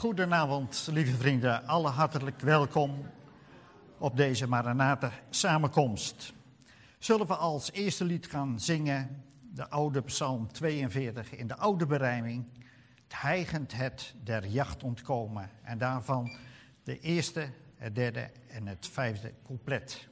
Goedenavond, lieve vrienden. Alle hartelijk welkom op deze Maranatha samenkomst. Zullen we als eerste lied gaan zingen de oude Psalm 42 in de oude berijming. Hijgend het der jacht ontkomen. En daarvan de eerste, het derde en het vijfde couplet.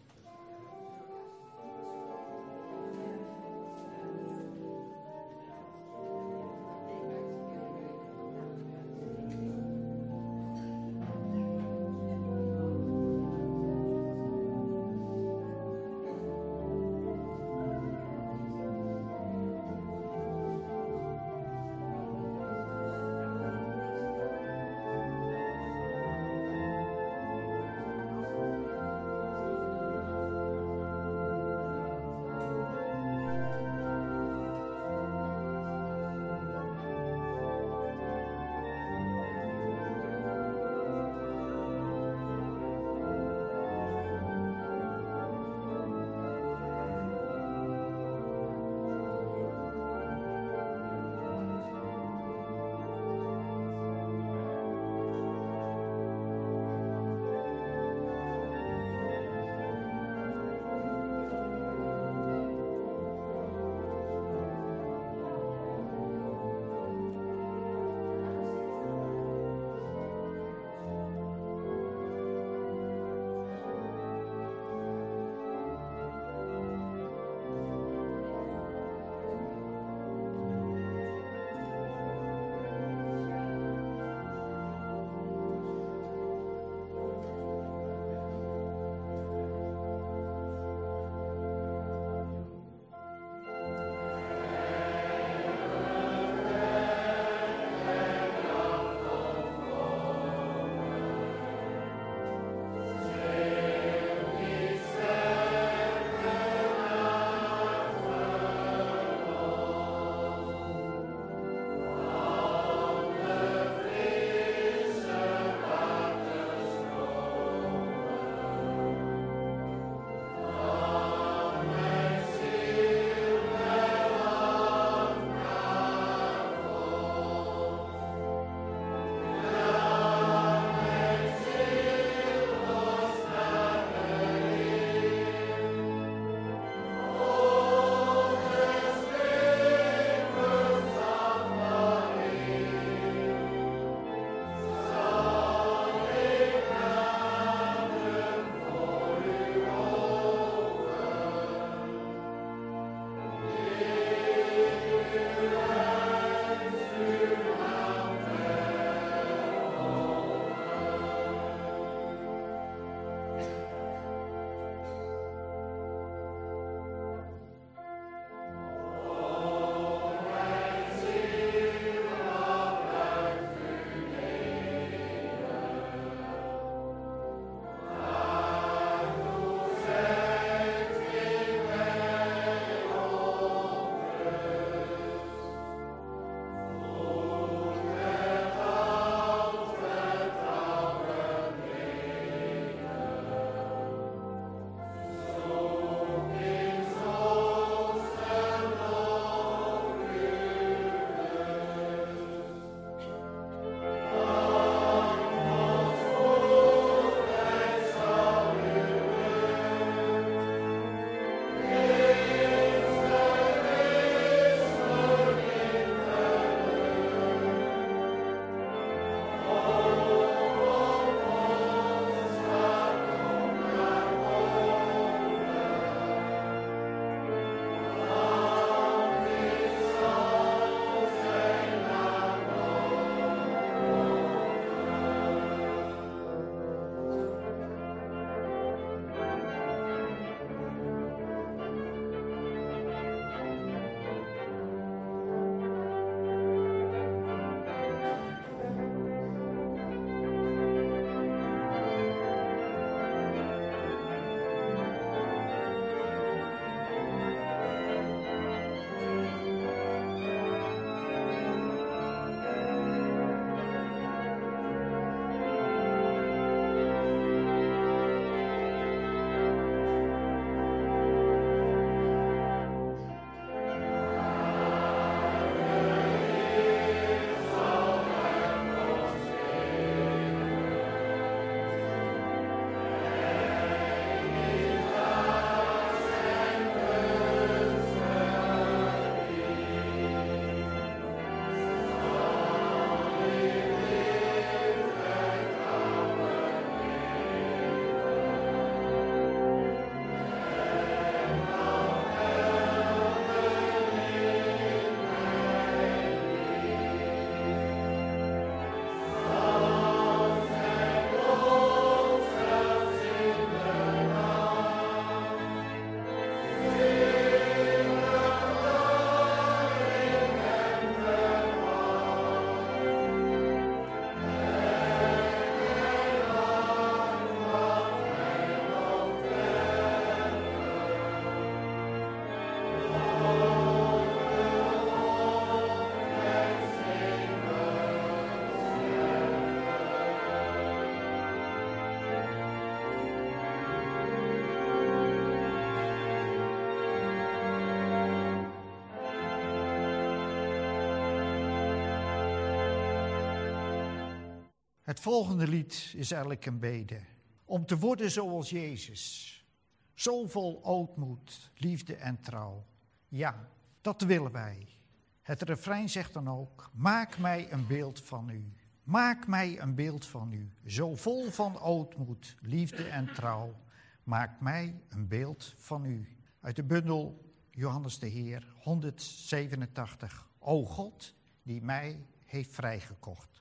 Het volgende lied is eigenlijk een bede. Om te worden zoals Jezus. Zo vol ootmoed, liefde en trouw. Ja, dat willen wij. Het refrein zegt dan ook, maak mij een beeld van u. Maak mij een beeld van u. Zo vol van ootmoed, liefde en trouw. Maak mij een beeld van u. Uit de bundel Johannes de Heer, 187. O God, die mij heeft vrijgekocht.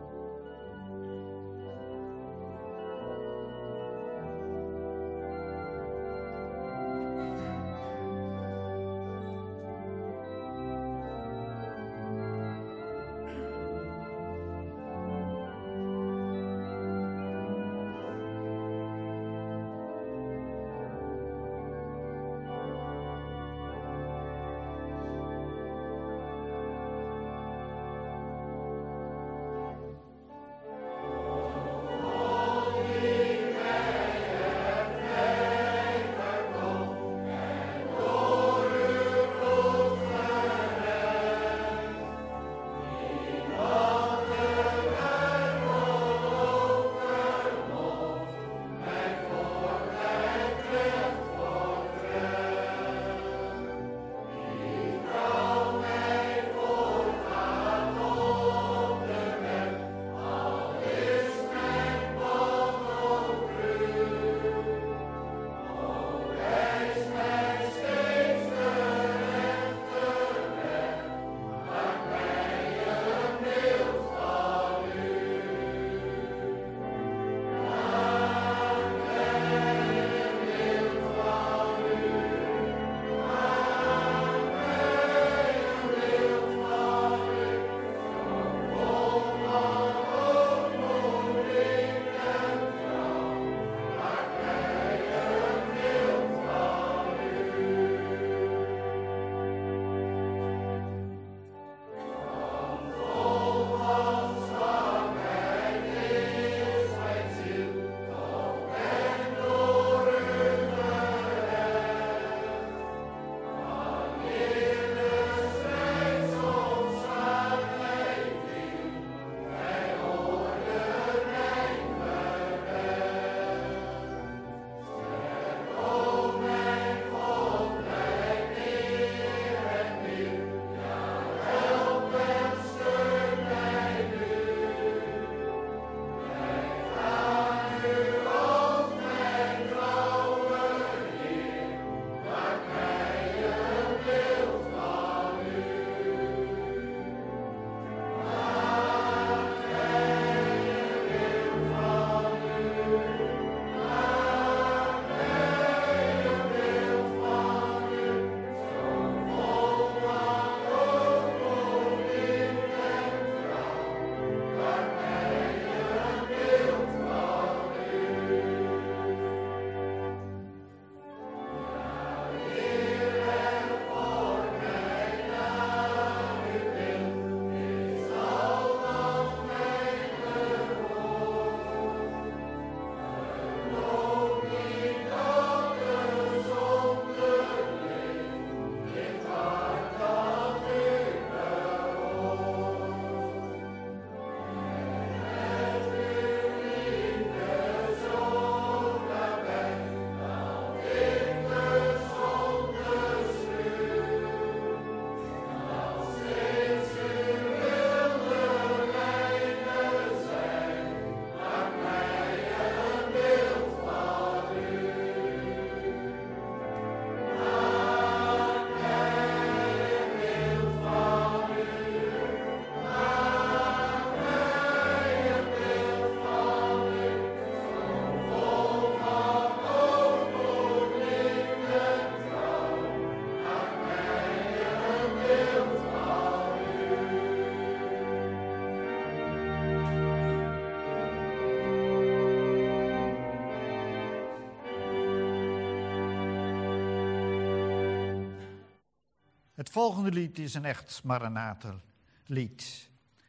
Het volgende lied is een echt Maranatha-lied.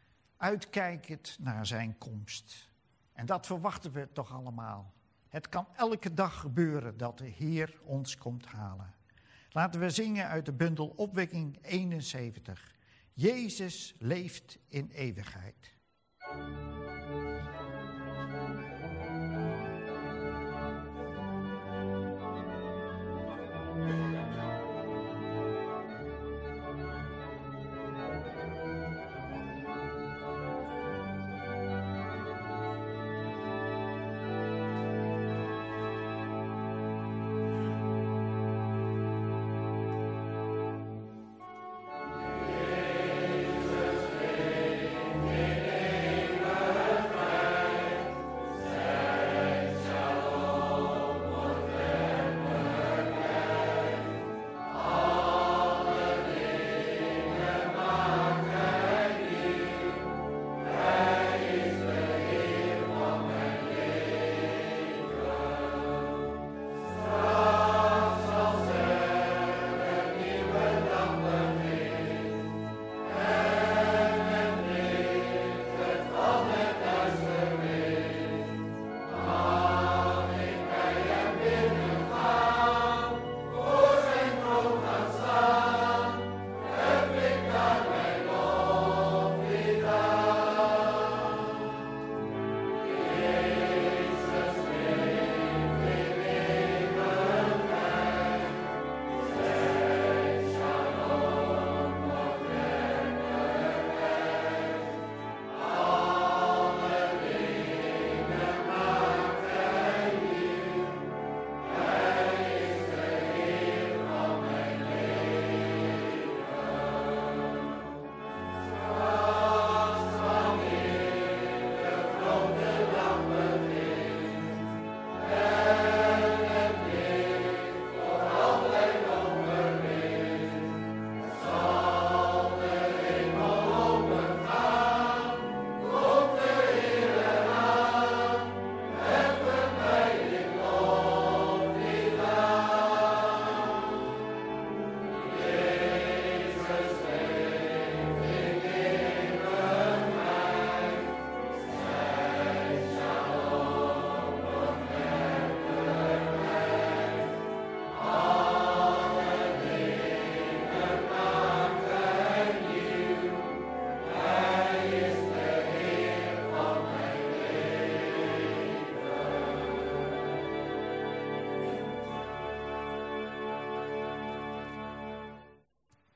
Uitkijkend naar zijn komst. En dat verwachten we toch allemaal. Het kan elke dag gebeuren dat de Heer ons komt halen. Laten we zingen uit de bundel Opwekking 71. Jezus leeft in eeuwigheid.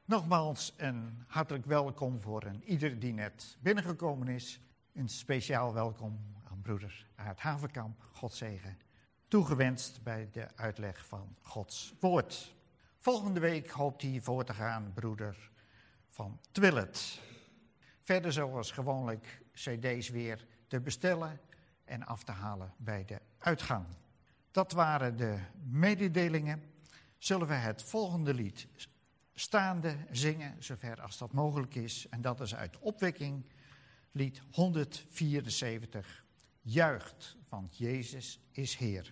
Nogmaals een hartelijk welkom voor ieder die net binnengekomen is. Een speciaal welkom aan broeder Aart Havenkamp, Gods zegen, toegewenst bij de uitleg van Gods woord. Volgende week hoopt hij voor te gaan, broeder van Twillet. Verder zoals gewoonlijk cd's weer te bestellen en af te halen bij de uitgang. Dat waren de mededelingen. Zullen we het volgende lied staande zingen, zover als dat mogelijk is. En dat is uit Opwekking, lied 174. Juicht, want Jezus is Heer.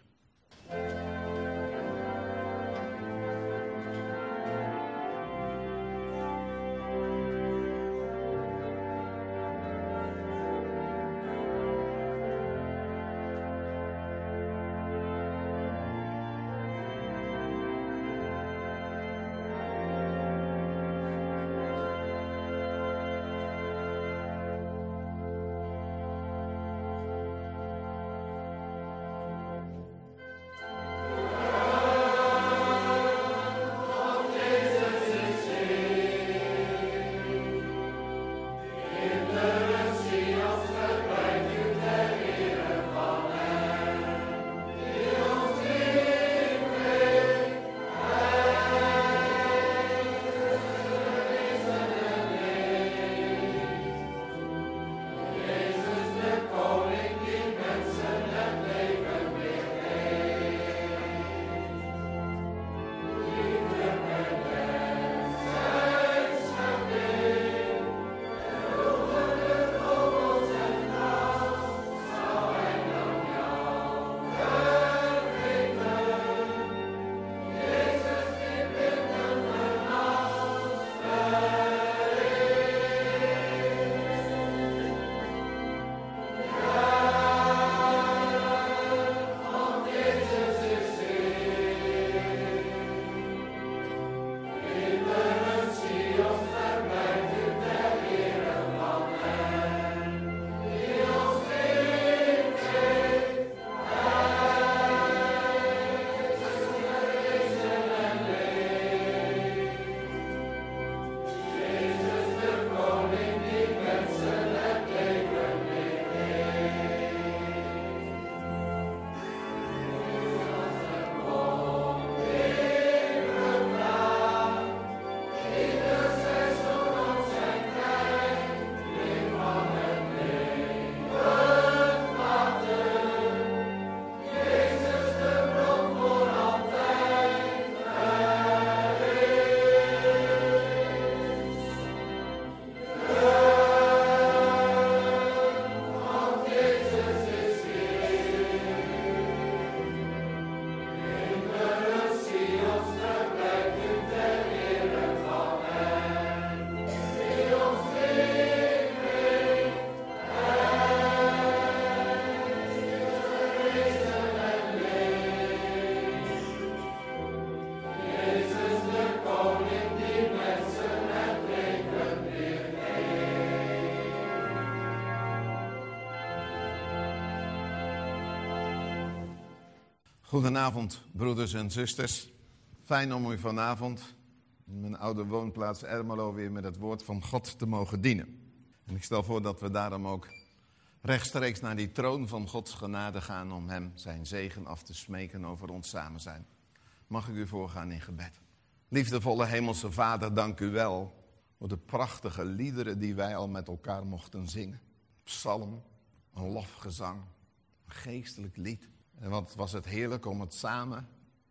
Goedenavond, broeders en zusters. Fijn om u vanavond in mijn oude woonplaats Ermelo weer met het woord van God te mogen dienen. En ik stel voor dat we daarom ook rechtstreeks naar die troon van Gods genade gaan om hem zijn zegen af te smeken over ons samen zijn. Mag ik u voorgaan in gebed. Liefdevolle Hemelse Vader, dank u wel voor de prachtige liederen die wij al met elkaar mochten zingen. Psalm, een lofgezang, een geestelijk lied. En wat was het heerlijk om het samen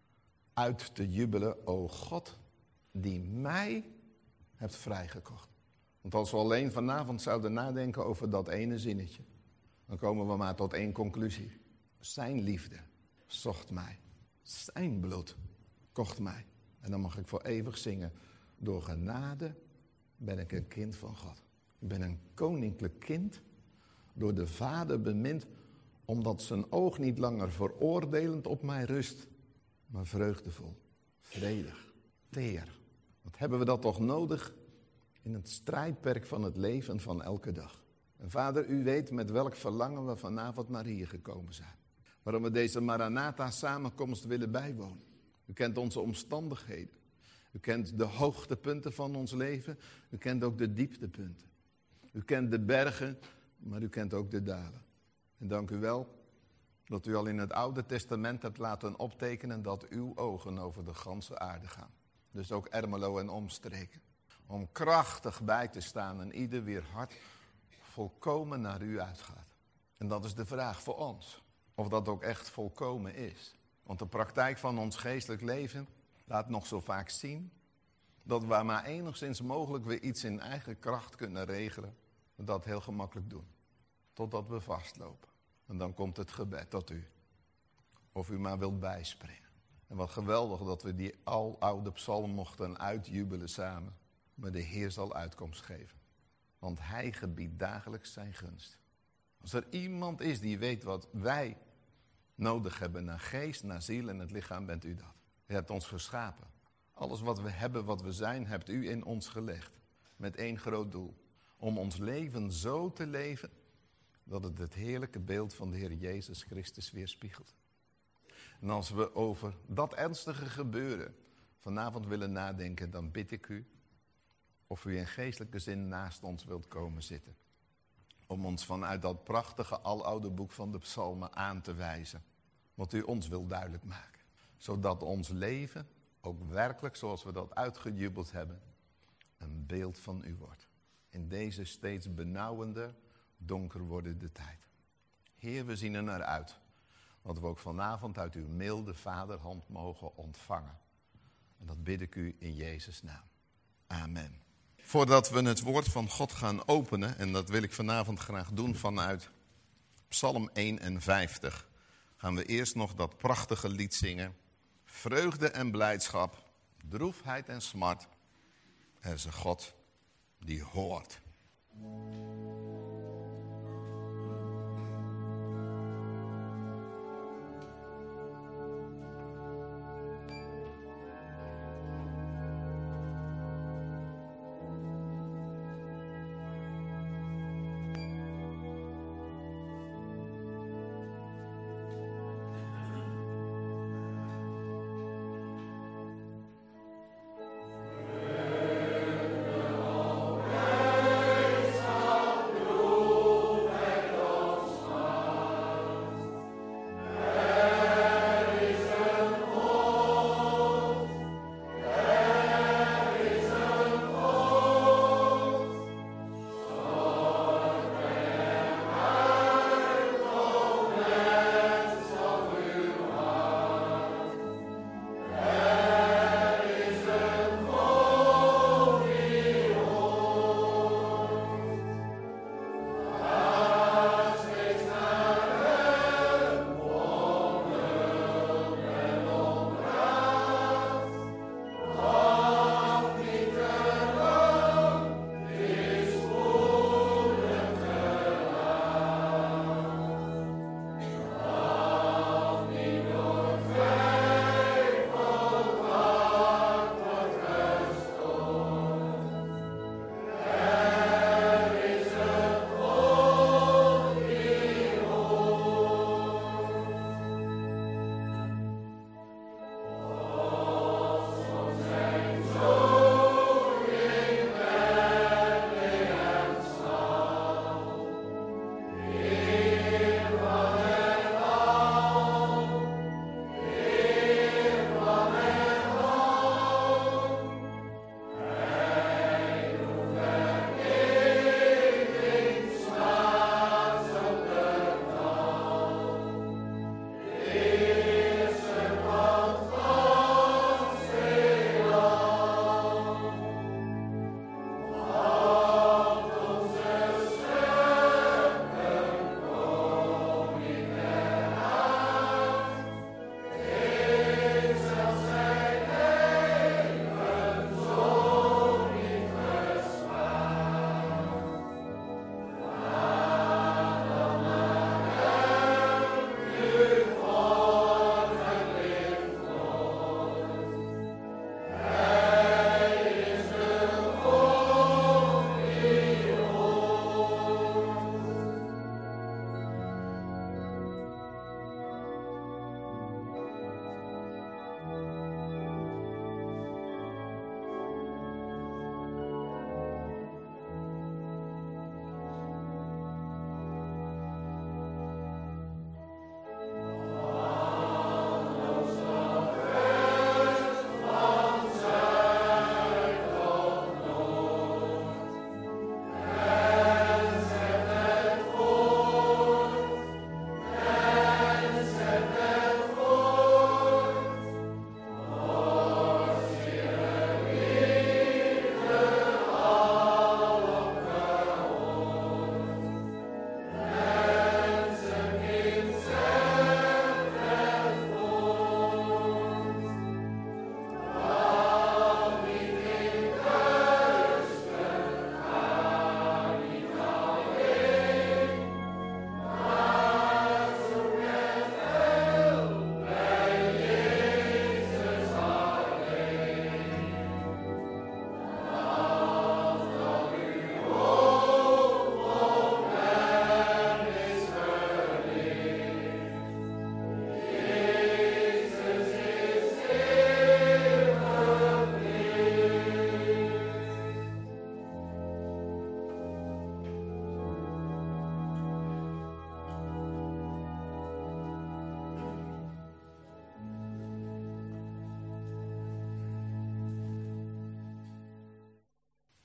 uit te jubelen. O God, die mij hebt vrijgekocht. Want als we alleen vanavond zouden nadenken over dat ene zinnetje, dan komen we maar tot één conclusie. Zijn liefde zocht mij. Zijn bloed kocht mij. En dan mag ik voor eeuwig zingen. Door genade ben ik een kind van God. Ik ben een koninklijk kind. Door de Vader bemind. Omdat zijn oog niet langer veroordelend op mij rust. Maar vreugdevol. Vredig. Teer. Wat hebben we dat toch nodig in het strijdperk van het leven van elke dag. En Vader, u weet met welk verlangen we vanavond naar hier gekomen zijn. Waarom we deze Maranatha samenkomst willen bijwonen. U kent onze omstandigheden. U kent de hoogtepunten van ons leven. U kent ook de dieptepunten. U kent de bergen, maar u kent ook de dalen. En dank u wel dat u al in het Oude Testament hebt laten optekenen dat uw ogen over de ganse aarde gaan. Dus ook Ermelo en omstreken. Om krachtig bij te staan en ieder weer hart volkomen naar u uitgaat. En dat is de vraag voor ons. Of dat ook echt volkomen is. Want de praktijk van ons geestelijk leven laat nog zo vaak zien dat we maar enigszins mogelijk weer iets in eigen kracht kunnen regelen. We dat heel gemakkelijk doen. Totdat we vastlopen. En dan komt het gebed tot u. Of u maar wilt bijspringen. En wat geweldig dat we die aloude psalm mochten uitjubelen samen. Maar de Heer zal uitkomst geven. Want Hij gebiedt dagelijks zijn gunst. Als er iemand is die weet wat wij nodig hebben naar geest, naar ziel en het lichaam, bent u dat. U hebt ons geschapen. Alles wat we hebben, wat we zijn, hebt u in ons gelegd. Met één groot doel. Om ons leven zo te leven dat het heerlijke beeld van de Heer Jezus Christus weerspiegelt. En als we over dat ernstige gebeuren vanavond willen nadenken, dan bid ik u of u in geestelijke zin naast ons wilt komen zitten. Om ons vanuit dat prachtige aloude boek van de psalmen aan te wijzen. Wat u ons wil duidelijk maken. Zodat ons leven ook werkelijk, zoals we dat uitgejubeld hebben, een beeld van u wordt. In deze steeds benauwender, donker wordende tijd. Heer, we zien er naar uit. Wat we ook vanavond uit uw milde vaderhand mogen ontvangen. En dat bid ik u in Jezus' naam. Amen. Voordat we het woord van God gaan openen, en dat wil ik vanavond graag doen vanuit Psalm 51, gaan we eerst nog dat prachtige lied zingen. Vreugde en blijdschap, droefheid en smart. Er is een God die hoort. Vreugde,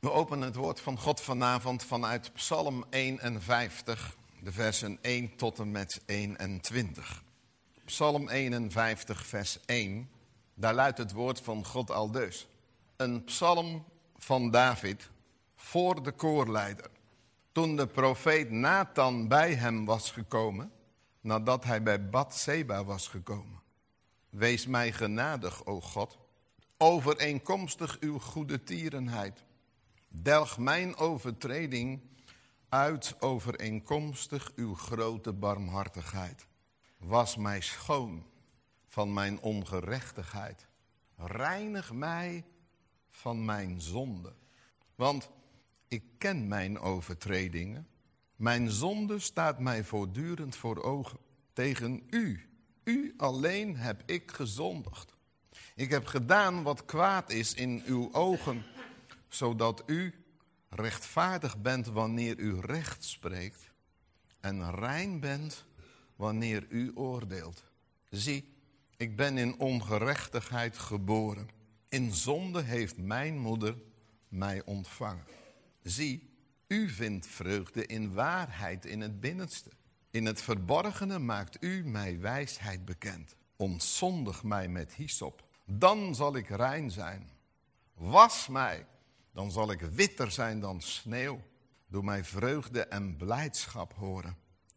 We openen het woord van God vanavond vanuit Psalm 51, de versen 1 tot en met 21. Psalm 51, vers 1, daar luidt het woord van God aldus. Een psalm van David voor de koorleider. Toen de profeet Nathan bij hem was gekomen, nadat hij bij Batseba was gekomen. Wees mij genadig, o God, overeenkomstig uw goede tierenheid. Delg mijn overtreding uit overeenkomstig uw grote barmhartigheid. Was mij schoon van mijn ongerechtigheid. Reinig mij van mijn zonde. Want ik ken mijn overtredingen. Mijn zonde staat mij voortdurend voor ogen. Tegen u alleen heb ik gezondigd. Ik heb gedaan wat kwaad is in uw ogen, zodat u rechtvaardig bent wanneer u recht spreekt en rein bent wanneer u oordeelt. Zie, ik ben in ongerechtigheid geboren. In zonde heeft mijn moeder mij ontvangen. Zie, u vindt vreugde in waarheid in het binnenste. In het verborgene maakt u mij wijsheid bekend. Ontzondig mij met hyssop, dan zal ik rein zijn. Was mij, dan zal ik witter zijn dan sneeuw. Doe mij vreugde en blijdschap horen.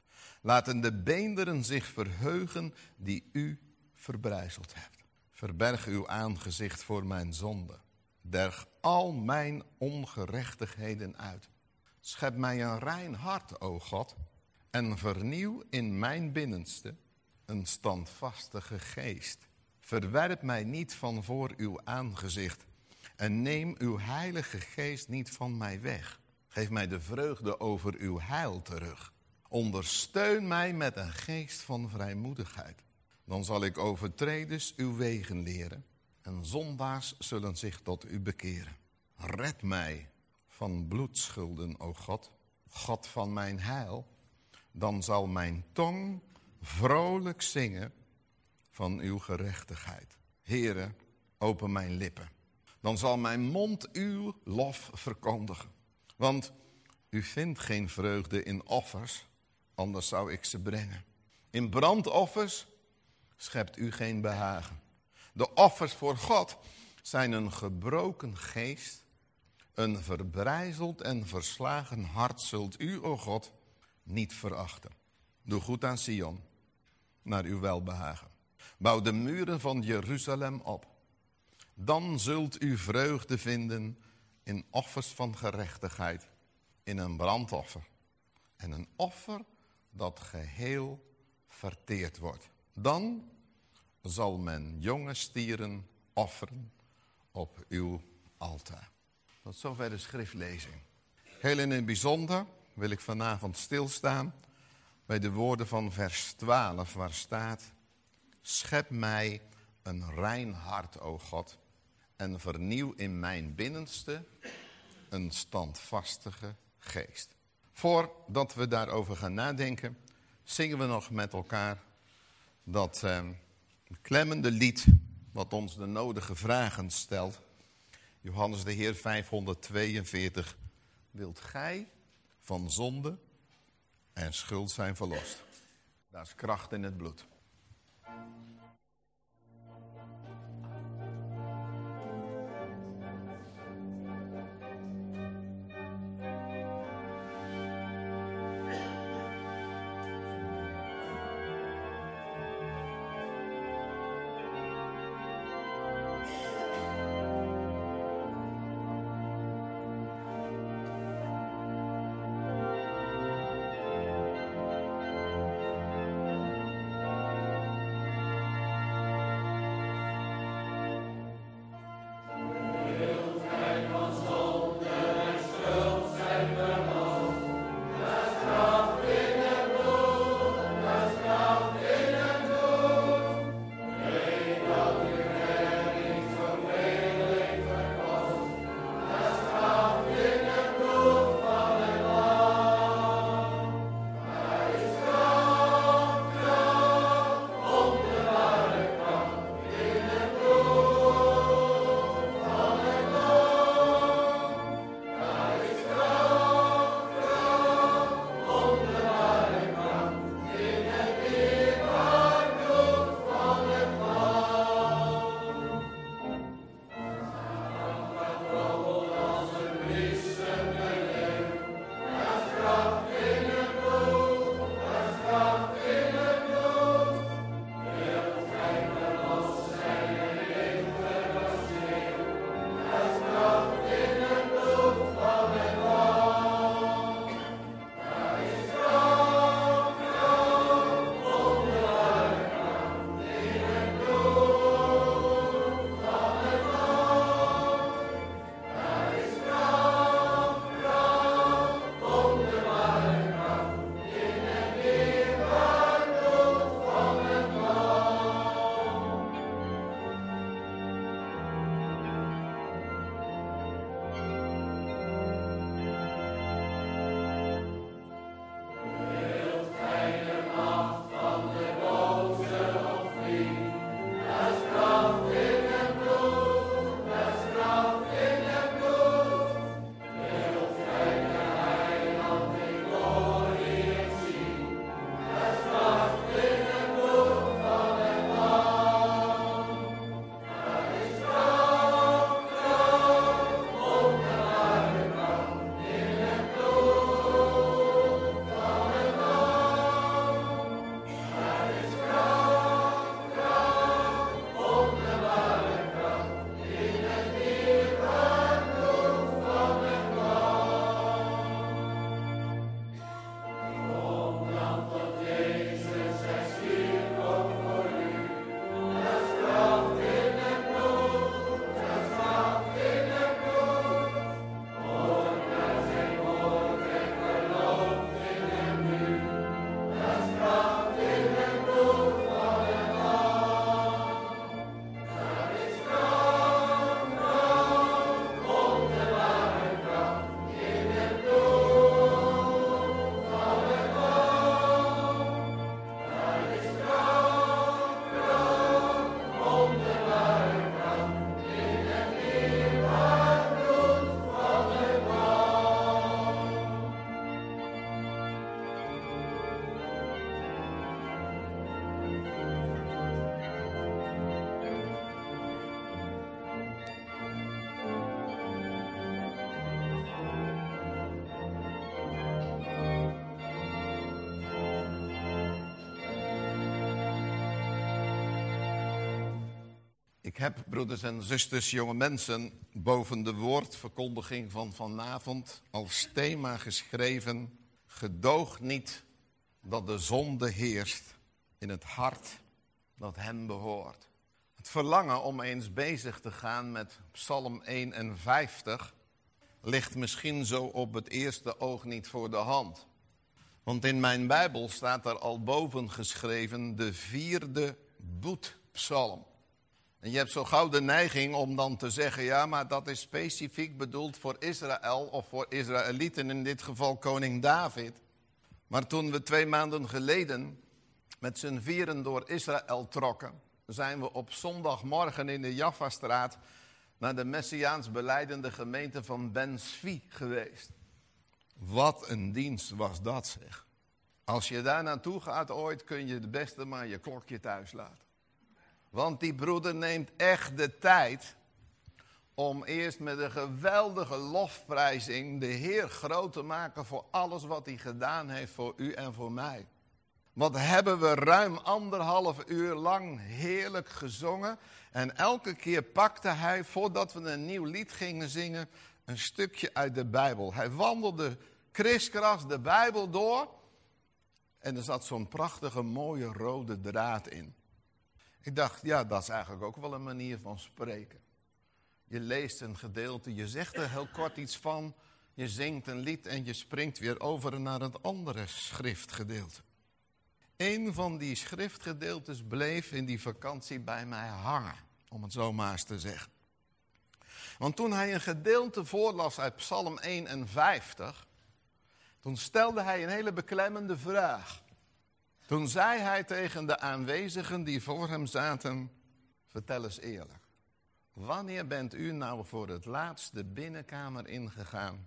Laten de beenderen zich verheugen die u verbrijzeld hebt. Verberg uw aangezicht voor mijn zonde. Derg al mijn ongerechtigheden uit. Schep mij een rein hart, o God, en vernieuw in mijn binnenste een standvastige geest. Verwerp mij niet van voor uw aangezicht en neem uw heilige geest niet van mij weg. Geef mij de vreugde over uw heil terug. Ondersteun mij met een geest van vrijmoedigheid. Dan zal ik overtreders uw wegen leren en zondaars zullen zich tot u bekeren. Red mij van bloedschulden, o God, God van mijn heil. Dan zal mijn tong vrolijk zingen van uw gerechtigheid. Heere, open mijn lippen. Dan zal mijn mond uw lof verkondigen. Want u vindt geen vreugde in offers, anders zou ik ze brengen. In brandoffers schept u geen behagen. De offers voor God zijn een gebroken geest, een verbrijzeld en verslagen hart zult u, o God, niet verachten. Doe goed aan Sion, naar uw welbehagen. Bouw de muren van Jeruzalem op. Dan zult u vreugde vinden in offers van gerechtigheid, in een brandoffer. En een offer dat geheel verteerd wordt. Dan zal men jonge stieren offeren op uw altaar. Tot zover de schriftlezing. Heel in het bijzonder wil ik vanavond stilstaan bij de woorden van vers 12 waar staat: schep mij een rein hart, o God, en vernieuw in mijn binnenste een standvastige geest. Voordat we daarover gaan nadenken, zingen we nog met elkaar dat klemmende lied wat ons de nodige vragen stelt. Johannes de Heer 542. Wilt gij van zonde en schuld zijn verlost? Daar is kracht in het bloed. Ik heb, broeders en zusters, jonge mensen, boven de woordverkondiging van vanavond als thema geschreven: gedoog niet dat de zonde heerst in het hart dat hem behoort. Het verlangen om eens bezig te gaan met Psalm 51 ligt misschien zo op het eerste oog niet voor de hand. Want in mijn Bijbel staat er al boven geschreven de 4e boetpsalm. En je hebt zo gauw de neiging om dan te zeggen, ja, maar dat is specifiek bedoeld voor Israël of voor Israëlieten, in dit geval koning David. Maar toen we 2 maanden geleden met z'n 4 door Israël trokken, zijn we op zondagmorgen in de Jaffastraat naar de Messiaans belijdende gemeente van Ben Zvi geweest. Wat een dienst was dat, zeg. Als je daar naartoe gaat ooit, kun je het beste maar je klokje thuis laten. Want die broeder neemt echt de tijd om eerst met een geweldige lofprijzing de Heer groot te maken voor alles wat hij gedaan heeft voor u en voor mij. Wat hebben we ruim 1,5 uur lang heerlijk gezongen. En elke keer pakte hij, voordat we een nieuw lied gingen zingen, een stukje uit de Bijbel. Hij wandelde kriskras de Bijbel door. En er zat zo'n prachtige mooie rode draad in. Ik dacht, ja, dat is eigenlijk ook wel een manier van spreken. Je leest een gedeelte, je zegt er heel kort iets van. Je zingt een lied en je springt weer over naar het andere schriftgedeelte. Een van die schriftgedeeltes bleef in die vakantie bij mij hangen, om het zo maar eens te zeggen. Want toen hij een gedeelte voorlas uit Psalm 51, toen stelde hij een hele beklemmende vraag. Toen zei hij tegen de aanwezigen die voor hem zaten, vertel eens eerlijk. Wanneer bent u nou voor het laatst de binnenkamer ingegaan?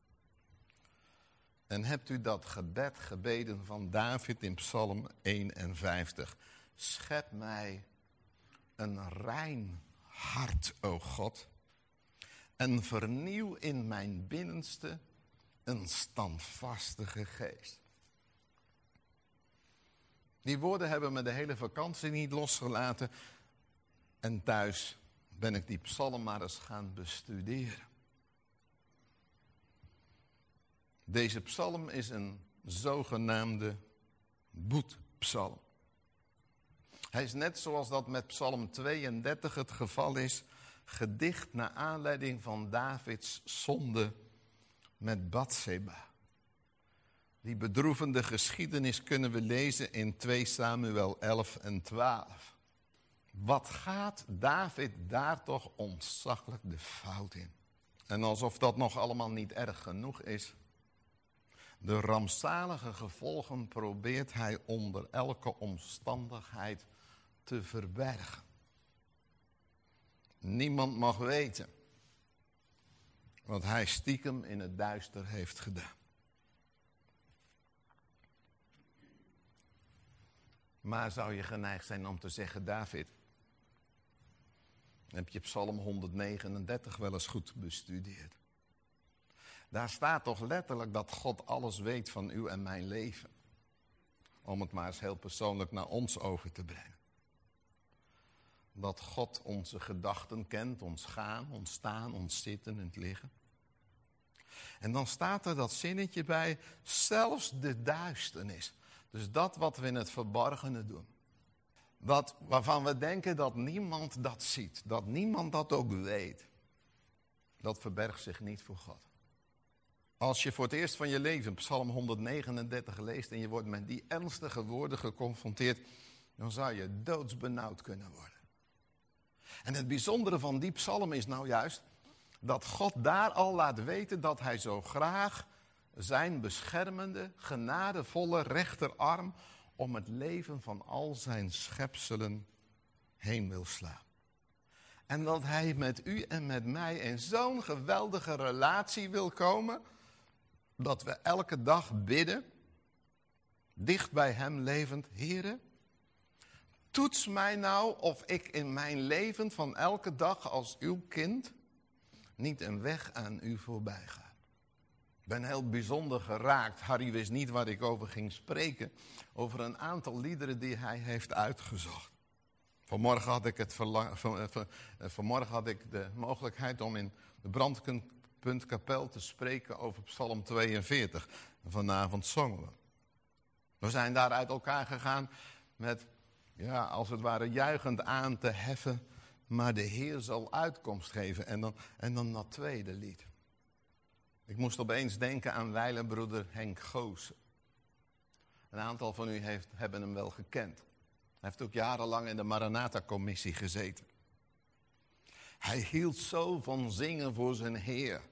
En hebt u dat gebed gebeden van David in Psalm 51? Schep mij een rein hart, o God, en vernieuw in mijn binnenste een standvastige geest. Die woorden hebben me de hele vakantie niet losgelaten. En thuis ben ik die psalm maar eens gaan bestuderen. Deze psalm is een zogenaamde boetpsalm. Hij is net zoals dat met psalm 32 het geval is, gedicht naar aanleiding van Davids zonde met Batseba. Die bedroevende geschiedenis kunnen we lezen in 2 Samuel 11 en 12. Wat gaat David daar toch ontzaglijk de fout in? En alsof dat nog allemaal niet erg genoeg is, de rampzalige gevolgen probeert hij onder elke omstandigheid te verbergen. Niemand mag weten wat hij stiekem in het duister heeft gedaan. Maar zou je geneigd zijn om te zeggen, David, heb je Psalm 139 wel eens goed bestudeerd? Daar staat toch letterlijk dat God alles weet van uw en mijn leven. Om het maar eens heel persoonlijk naar ons over te brengen. Dat God onze gedachten kent, ons gaan, ons staan, ons zitten en het liggen. En dan staat er dat zinnetje bij, zelfs de duisternis. Dus dat wat we in het verborgene doen. Dat waarvan we denken dat niemand dat ziet. Dat niemand dat ook weet. Dat verbergt zich niet voor God. Als je voor het eerst van je leven Psalm 139 leest en je wordt met die ernstige woorden geconfronteerd, dan zou je doodsbenauwd kunnen worden. En het bijzondere van die psalm is nou juist dat God daar al laat weten dat hij zo graag zijn beschermende, genadevolle rechterarm om het leven van al zijn schepselen heen wil slaan. En dat hij met u en met mij in zo'n geweldige relatie wil komen, dat we elke dag bidden, dicht bij hem levend, Heere, toets mij nou of ik in mijn leven van elke dag als uw kind niet een weg aan u voorbij ga. Ik ben heel bijzonder geraakt. Harry wist niet waar ik over ging spreken. Over een aantal liederen die hij heeft uitgezocht. Vanmorgen had ik de mogelijkheid om in de Brandpuntkapel te spreken over Psalm 42. En vanavond zongen we. We zijn daar uit elkaar gegaan met, ja, als het ware juichend aan te heffen. Maar de Heer zal uitkomst geven. En dan dat tweede lied. Ik moest opeens denken aan wijlenbroeder Henk Goosen. Een aantal van u hebben hem wel gekend. Hij heeft ook jarenlang in de Maranatha-commissie gezeten. Hij hield zo van zingen voor zijn Heer.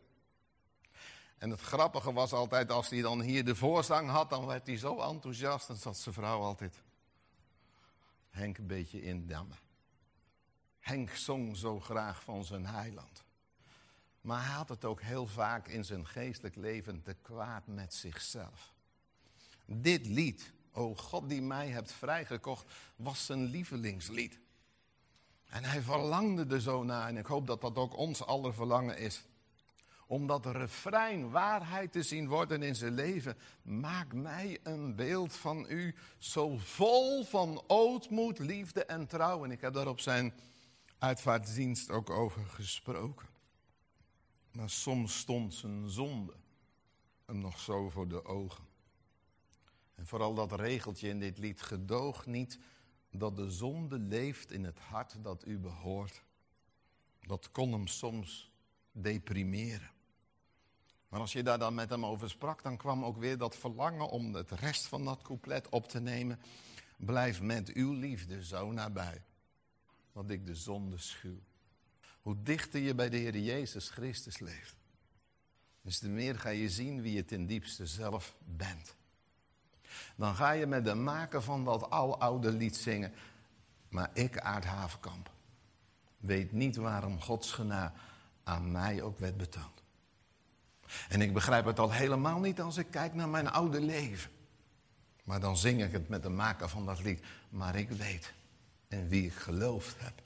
En het grappige was altijd, als hij dan hier de voorzang had, dan werd hij zo enthousiast. En zat zijn vrouw altijd Henk een beetje indammen. Henk zong zo graag van zijn heiland. Maar hij had het ook heel vaak in zijn geestelijk leven te kwaad met zichzelf. Dit lied, O God die mij hebt vrijgekocht, was zijn lievelingslied. En hij verlangde er zo naar, en ik hoop dat dat ook ons aller verlangen is. Om dat refrein waarheid te zien worden in zijn leven. Maak mij een beeld van u, zo vol van ootmoed, liefde en trouw. En ik heb daar op zijn uitvaartdienst ook over gesproken. Maar soms stond zijn zonde hem nog zo voor de ogen. En vooral dat regeltje in dit lied: gedoog niet dat de zonde leeft in het hart dat u behoort. Dat kon hem soms deprimeren. Maar als je daar dan met hem over sprak, dan kwam ook weer dat verlangen om het rest van dat couplet op te nemen. Blijf met uw liefde zo nabij, dat ik de zonde schuw. Hoe dichter je bij de Heer Jezus Christus leeft, des te meer ga je zien wie je ten diepste zelf bent. Dan ga je met de maker van dat oude lied zingen. Maar ik, Aart Havenkamp, weet niet waarom Gods genade aan mij ook werd betoond. En ik begrijp het al helemaal niet als ik kijk naar mijn oude leven. Maar dan zing ik het met de maker van dat lied. Maar ik weet in wie ik geloofd heb.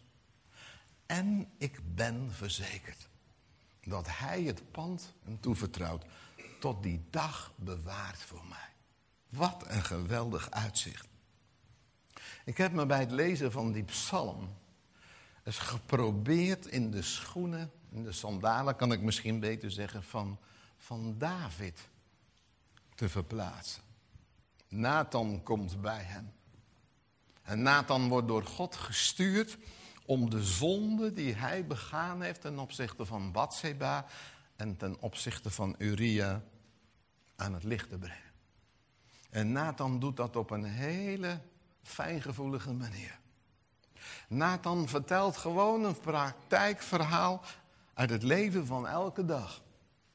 En ik ben verzekerd dat hij het pand hem toevertrouwt tot die dag bewaart voor mij. Wat een geweldig uitzicht. Ik heb me bij het lezen van die psalm eens geprobeerd in de schoenen, in de sandalen, kan ik misschien beter zeggen, van David te verplaatsen. Nathan komt bij hem. En Nathan wordt door God gestuurd om de zonde die hij begaan heeft ten opzichte van Batseba en ten opzichte van Uria aan het licht te brengen. En Nathan doet dat op een hele fijngevoelige manier. Nathan vertelt gewoon een praktijkverhaal uit het leven van elke dag.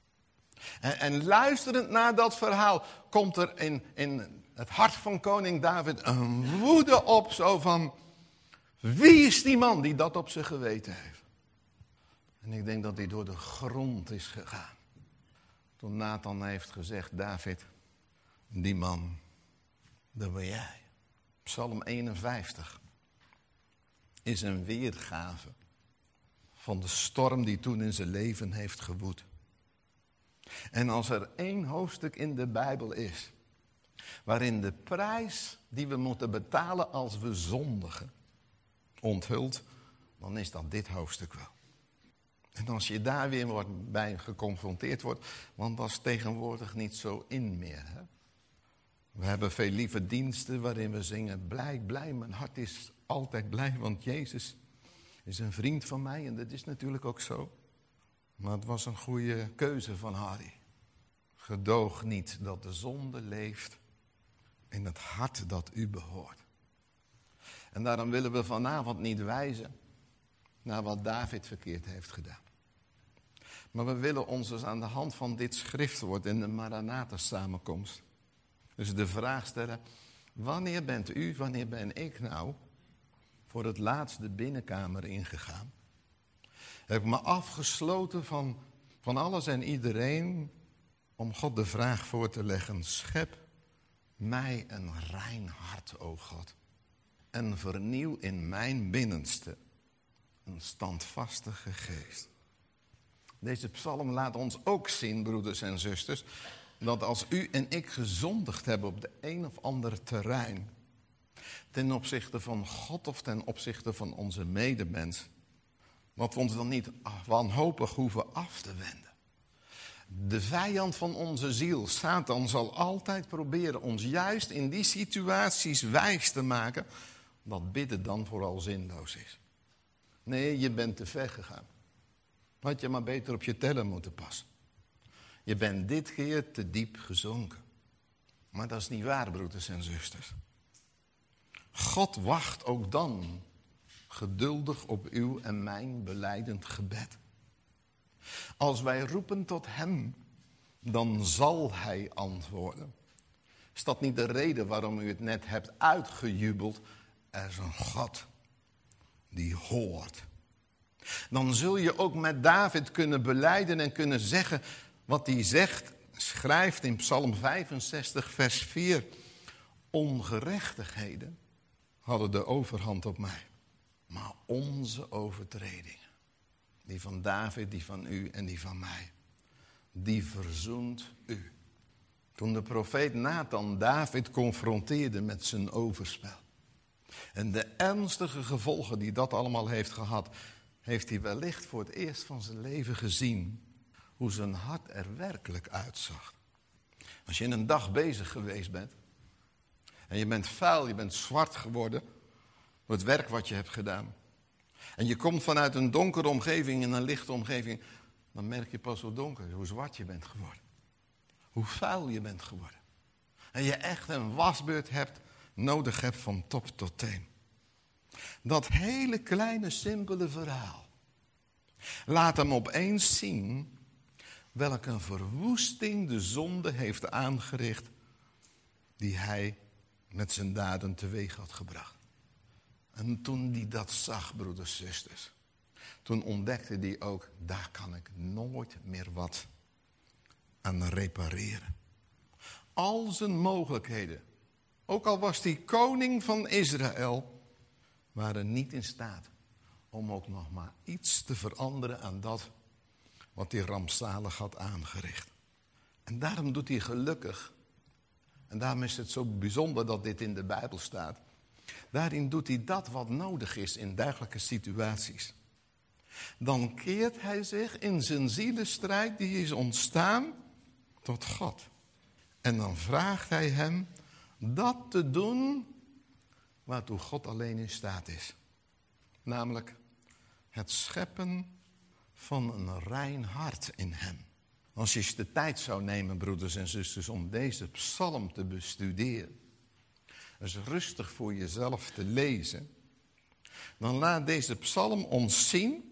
En luisterend naar dat verhaal komt er in het hart van koning David een woede op, zo van: wie is die man die dat op zijn geweten heeft? En ik denk dat hij door de grond is gegaan. Toen Nathan heeft gezegd: David, die man, dat ben jij. Psalm 51 is een weergave van de storm die toen in zijn leven heeft gewoed. En als er één hoofdstuk in de Bijbel is waarin de prijs die we moeten betalen als we zondigen onthult, dan is dat dit hoofdstuk wel. En als je daar weer bij geconfronteerd wordt, want dat is tegenwoordig niet zo in meer. Hè? We hebben veel lieve diensten waarin we zingen: blij, blij, mijn hart is altijd blij, want Jezus is een vriend van mij. En dat is natuurlijk ook zo. Maar het was een goede keuze van Harry. Gedoog niet dat de zonde leeft in het hart dat u behoort. En daarom willen we vanavond niet wijzen naar wat David verkeerd heeft gedaan. Maar we willen ons dus aan de hand van dit schriftwoord in de Maranatha-samenkomst dus de vraag stellen: wanneer bent u, wanneer ben ik nou voor het laatst de binnenkamer ingegaan? Heb ik me afgesloten van alles en iedereen om God de vraag voor te leggen: schep mij een rein hart, o God. En vernieuw in mijn binnenste een standvastige geest. Deze psalm laat ons ook zien, broeders en zusters, dat als u en ik gezondigd hebben op de een of ander terrein, ten opzichte van God of ten opzichte van onze medemens, wat we ons dan niet wanhopig hoeven af te wenden. De vijand van onze ziel, Satan, zal altijd proberen ons juist in die situaties wijs te maken dat bidden dan vooral zinloos is. Nee, je bent te ver gegaan. Had je maar beter op je teller moeten passen. Je bent dit keer te diep gezonken. Maar dat is niet waar, broeders en zusters. God wacht ook dan geduldig op uw en mijn belijdend gebed. Als wij roepen tot hem, dan zal hij antwoorden. Is dat niet de reden waarom u het net hebt uitgejubeld? Er is een God die hoort. Dan zul je ook met David kunnen belijden en kunnen zeggen wat hij zegt, schrijft in Psalm 65 vers 4. Ongerechtigheden hadden de overhand op mij, maar onze overtredingen, die van David, die van u en die van mij, die verzoent u. Toen de profeet Nathan David confronteerde met zijn overspel en de ernstige gevolgen die dat allemaal heeft gehad, heeft hij wellicht voor het eerst van zijn leven gezien hoe zijn hart er werkelijk uitzag. Als je in een dag bezig geweest bent en je bent vuil, je bent zwart geworden door het werk wat je hebt gedaan. En je komt vanuit een donkere omgeving in een lichte omgeving, dan merk je pas hoe donker, hoe zwart je bent geworden. Hoe vuil je bent geworden. En je echt een wasbeurt nodig hebt van top tot teen. Dat hele kleine, simpele verhaal laat hem opeens zien welke een verwoesting de zonde heeft aangericht die hij met zijn daden teweeg had gebracht. En toen hij dat zag, broeders en zusters, toen ontdekte hij ook, daar kan ik nooit meer wat aan repareren. Al zijn mogelijkheden, ook al was hij koning van Israël, waren niet in staat om ook nog maar iets te veranderen aan dat wat hij rampzalig had aangericht. En daarom doet hij gelukkig, en daarom is het zo bijzonder dat dit in de Bijbel staat, daarin doet hij dat wat nodig is in dergelijke situaties. Dan keert hij zich in zijn zielenstrijd die is ontstaan tot God. En dan vraagt hij hem dat te doen waartoe God alleen in staat is. Namelijk het scheppen van een rein hart in hem. Als je de tijd zou nemen, broeders en zusters, om deze psalm te bestuderen, dus rustig voor jezelf te lezen, dan laat deze psalm ons zien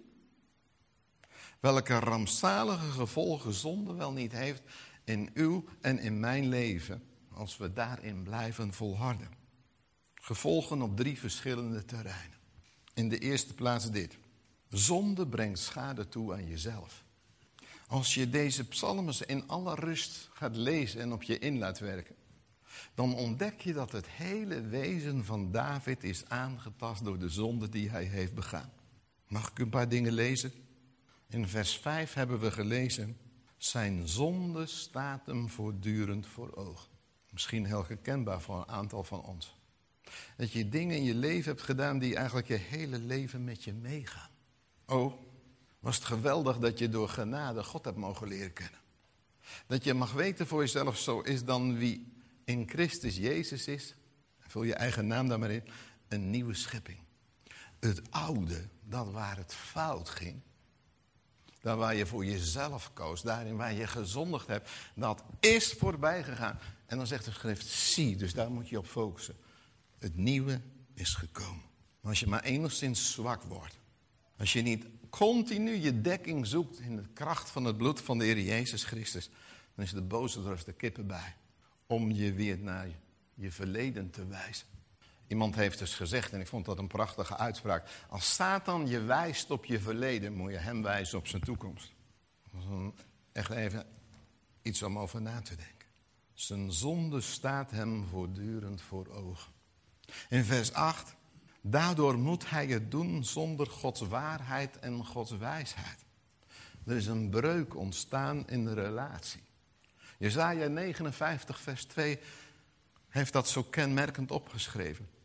welke rampzalige gevolgen zonde wel niet heeft in uw en in mijn leven, als we daarin blijven volharden. Gevolgen op 3 verschillende terreinen. In de eerste plaats dit. Zonde brengt schade toe aan jezelf. Als je deze psalmen in alle rust gaat lezen en op je in laat werken, dan ontdek je dat het hele wezen van David is aangetast door de zonde die hij heeft begaan. Mag ik een paar dingen lezen? In vers 5 hebben we gelezen, zijn zonde staat hem voortdurend voor ogen. Misschien heel herkenbaar voor een aantal van ons. Dat je dingen in je leven hebt gedaan die eigenlijk je hele leven met je meegaan. Oh, was het geweldig dat je door genade God hebt mogen leren kennen. Dat je mag weten voor jezelf, zo is dan wie in Christus Jezus is, vul je eigen naam daar maar in, een nieuwe schepping. Het oude, dat waar het fout ging, daar waar je voor jezelf koos, daarin waar je gezondigd hebt, dat is voorbij gegaan. En dan zegt de schrift, zie, dus daar moet je op focussen. Het nieuwe is gekomen. Maar als je maar enigszins zwak wordt, als je niet continu je dekking zoekt in de kracht van het bloed van de Heer Jezus Christus, dan is de boze er als de kippen bij. Om je weer naar je verleden te wijzen. Iemand heeft dus gezegd, en ik vond dat een prachtige uitspraak. Als Satan je wijst op je verleden, moet je hem wijzen op zijn toekomst. Dat is echt even iets om over na te denken. Zijn zonde staat hem voortdurend voor ogen. In vers 8. Daardoor moet hij het doen zonder Gods waarheid en Gods wijsheid. Er is een breuk ontstaan in de relatie. Jesaja 59 vers 2 heeft dat zo kenmerkend opgeschreven.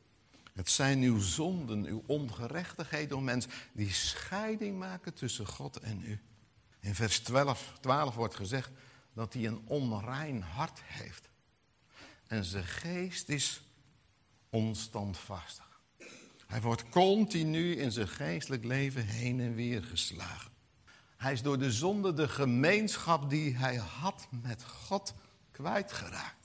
Het zijn uw zonden, uw ongerechtigheden, o mens, die scheiding maken tussen God en u. In vers 12 wordt gezegd dat hij een onrein hart heeft. En zijn geest is onstandvastig. Hij wordt continu in zijn geestelijk leven heen en weer geslagen. Hij is door de zonde de gemeenschap die hij had met God kwijtgeraakt.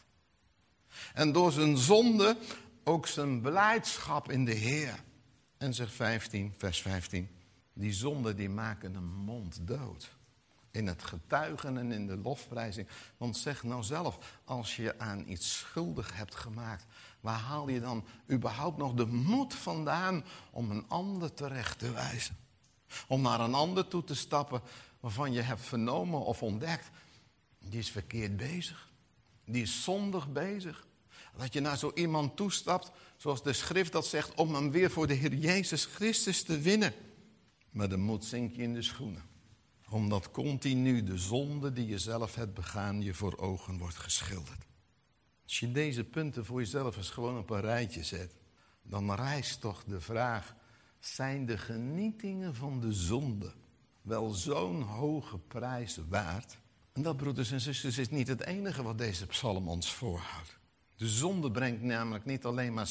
En door zijn zonde ook zijn blijdschap in de Heer. En zegt vers 15, die zonden die maken een mond dood. In het getuigen en in de lofprijzing. Want zeg nou zelf, als je aan iets schuldig hebt gemaakt, waar haal je dan überhaupt nog de moed vandaan om een ander terecht te wijzen? Om naar een ander toe te stappen waarvan je hebt vernomen of ontdekt, die is verkeerd bezig. Die is zondig bezig. Dat je naar zo iemand toestapt, zoals de schrift dat zegt, om hem weer voor de Heer Jezus Christus te winnen. Maar de moed zink je in de schoenen. Omdat continu de zonde die je zelf hebt begaan je voor ogen wordt geschilderd. Als je deze punten voor jezelf eens gewoon op een rijtje zet, dan rijst toch de vraag, zijn de genietingen van de zonde wel zo'n hoge prijs waard? En dat, broeders en zusters, is niet het enige wat deze psalm ons voorhoudt. De zonde brengt namelijk niet alleen maar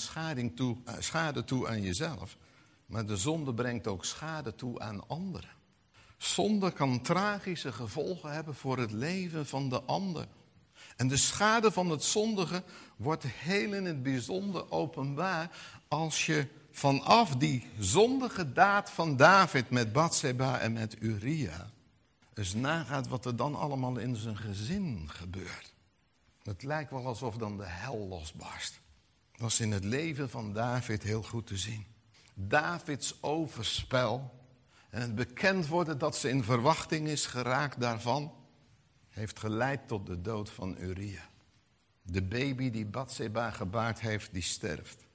schade toe aan jezelf, maar de zonde brengt ook schade toe aan anderen. Zonde kan tragische gevolgen hebben voor het leven van de ander. En de schade van het zondigen wordt heel in het bijzonder openbaar als je vanaf die zondige daad van David met Batseba en met Uria eens nagaat wat er dan allemaal in zijn gezin gebeurt. Het lijkt wel alsof dan de hel losbarst. Dat was in het leven van David heel goed te zien. Davids overspel en het bekend worden dat ze in verwachting is geraakt daarvan, heeft geleid tot de dood van Uria. De baby die Batseba gebaard heeft, die sterft.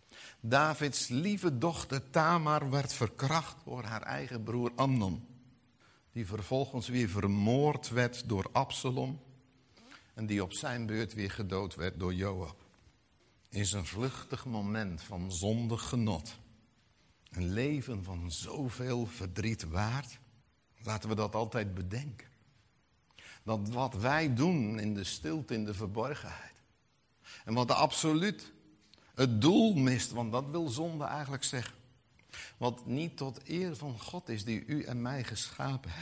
Davids lieve dochter Tamar werd verkracht door haar eigen broer Amnon, die vervolgens weer vermoord werd door Absalom en die op zijn beurt weer gedood werd door Joab. Is een vluchtig moment van zondig genot, een leven van zoveel verdriet waard? Laten we dat altijd bedenken. Dat wat wij doen in de stilte, in de verborgenheid, en wat absoluut het doel mist, want dat wil zonde eigenlijk zeggen, wat niet tot eer van God is die u en mij geschapen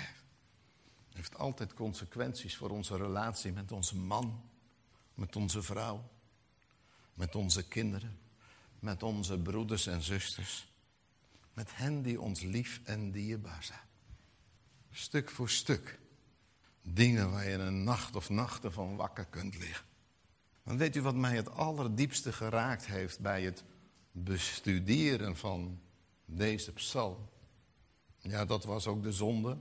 heeft altijd consequenties voor onze relatie met onze man, met onze vrouw, met onze kinderen, met onze broeders en zusters, met hen die ons lief en dierbaar zijn. Stuk voor stuk. Dingen waar je een nacht of nachten van wakker kunt liggen. Maar weet u wat mij het allerdiepste geraakt heeft bij het bestuderen van deze psalm? Ja, dat was ook de zonde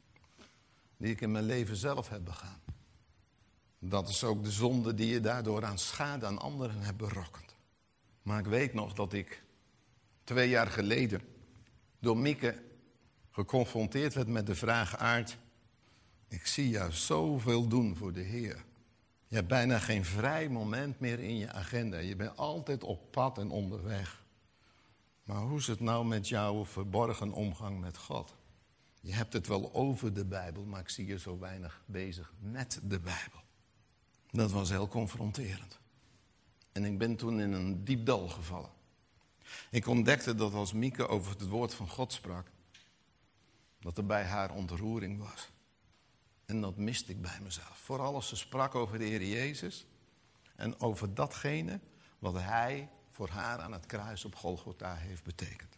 die ik in mijn leven zelf heb begaan. Dat is ook de zonde die je daardoor aan schade aan anderen hebt berokkend. Maar ik weet nog dat ik 2 jaar geleden door Mieke geconfronteerd werd met de vraag: Aart, ik zie jou zoveel doen voor de Heer. Je hebt bijna geen vrij moment meer in je agenda. Je bent altijd op pad en onderweg. Maar hoe is het nou met jouw verborgen omgang met God? Je hebt het wel over de Bijbel, maar ik zie je zo weinig bezig met de Bijbel. Dat was heel confronterend. En ik ben toen in een diep dal gevallen. Ik ontdekte dat als Mieke over het woord van God sprak, dat er bij haar ontroering was. En dat miste ik bij mezelf. Vooral als ze sprak over de Heer Jezus en over datgene wat Hij voor haar aan het kruis op Golgotha heeft betekend.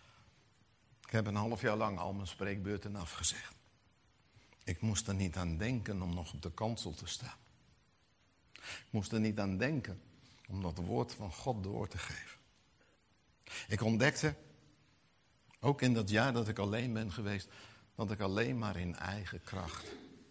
Ik heb een half jaar lang al mijn spreekbeurten afgezegd. Ik moest er niet aan denken om nog op de kansel te staan. Ik moest er niet aan denken om dat woord van God door te geven. Ik ontdekte, ook in dat jaar dat ik alleen ben geweest, dat ik alleen maar in eigen kracht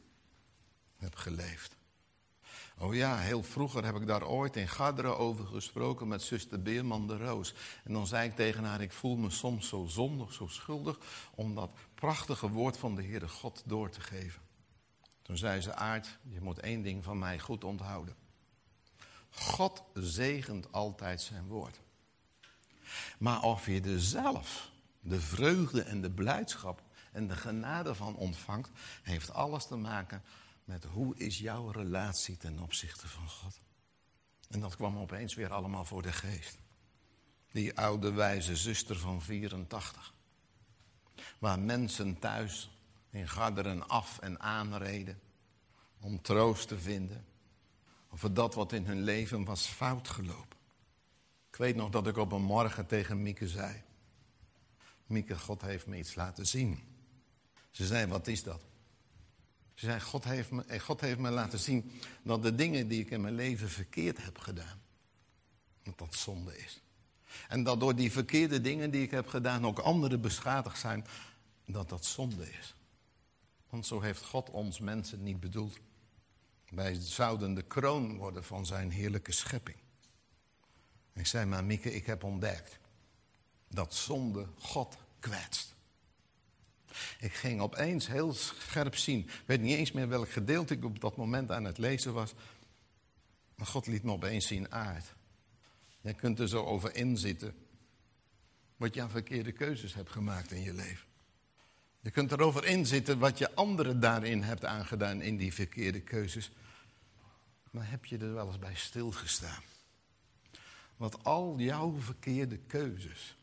heb geleefd. Oh ja, heel vroeger heb ik daar ooit in Garderen over gesproken met zuster Beerman de Roos. En dan zei ik tegen haar, ik voel me soms zo zondig, zo schuldig, om dat prachtige woord van de Heere God door te geven. Toen zei ze, Aart, je moet 1 ding van mij goed onthouden. God zegent altijd zijn woord. Maar of je er zelf de vreugde en de blijdschap en de genade van ontvangt, heeft alles te maken met hoe is jouw relatie ten opzichte van God. En dat kwam opeens weer allemaal voor de geest. Die oude wijze zuster van 84. Waar mensen thuis in Garderen af en aanreden om troost te vinden over dat wat in hun leven was fout gelopen. Ik weet nog dat ik op een morgen tegen Mieke zei: Mieke, God heeft me iets laten zien. Ze zei, wat is dat? Ze zei, God heeft me laten zien dat de dingen die ik in mijn leven verkeerd heb gedaan, dat zonde is. En dat door die verkeerde dingen die ik heb gedaan ook anderen beschadigd zijn, dat zonde is. Want zo heeft God ons mensen niet bedoeld. Wij zouden de kroon worden van zijn heerlijke schepping. Ik zei, maar Mieke, ik heb ontdekt dat zonde God kwetst. Ik ging opeens heel scherp zien. Ik weet niet eens meer welk gedeelte ik op dat moment aan het lezen was. Maar God liet me opeens zien, Aart. Je kunt er zo over inzitten wat je aan verkeerde keuzes hebt gemaakt in je leven. Je kunt erover inzitten wat je anderen daarin hebt aangedaan in die verkeerde keuzes. Maar heb je er wel eens bij stilgestaan? Wat al jouw verkeerde keuzes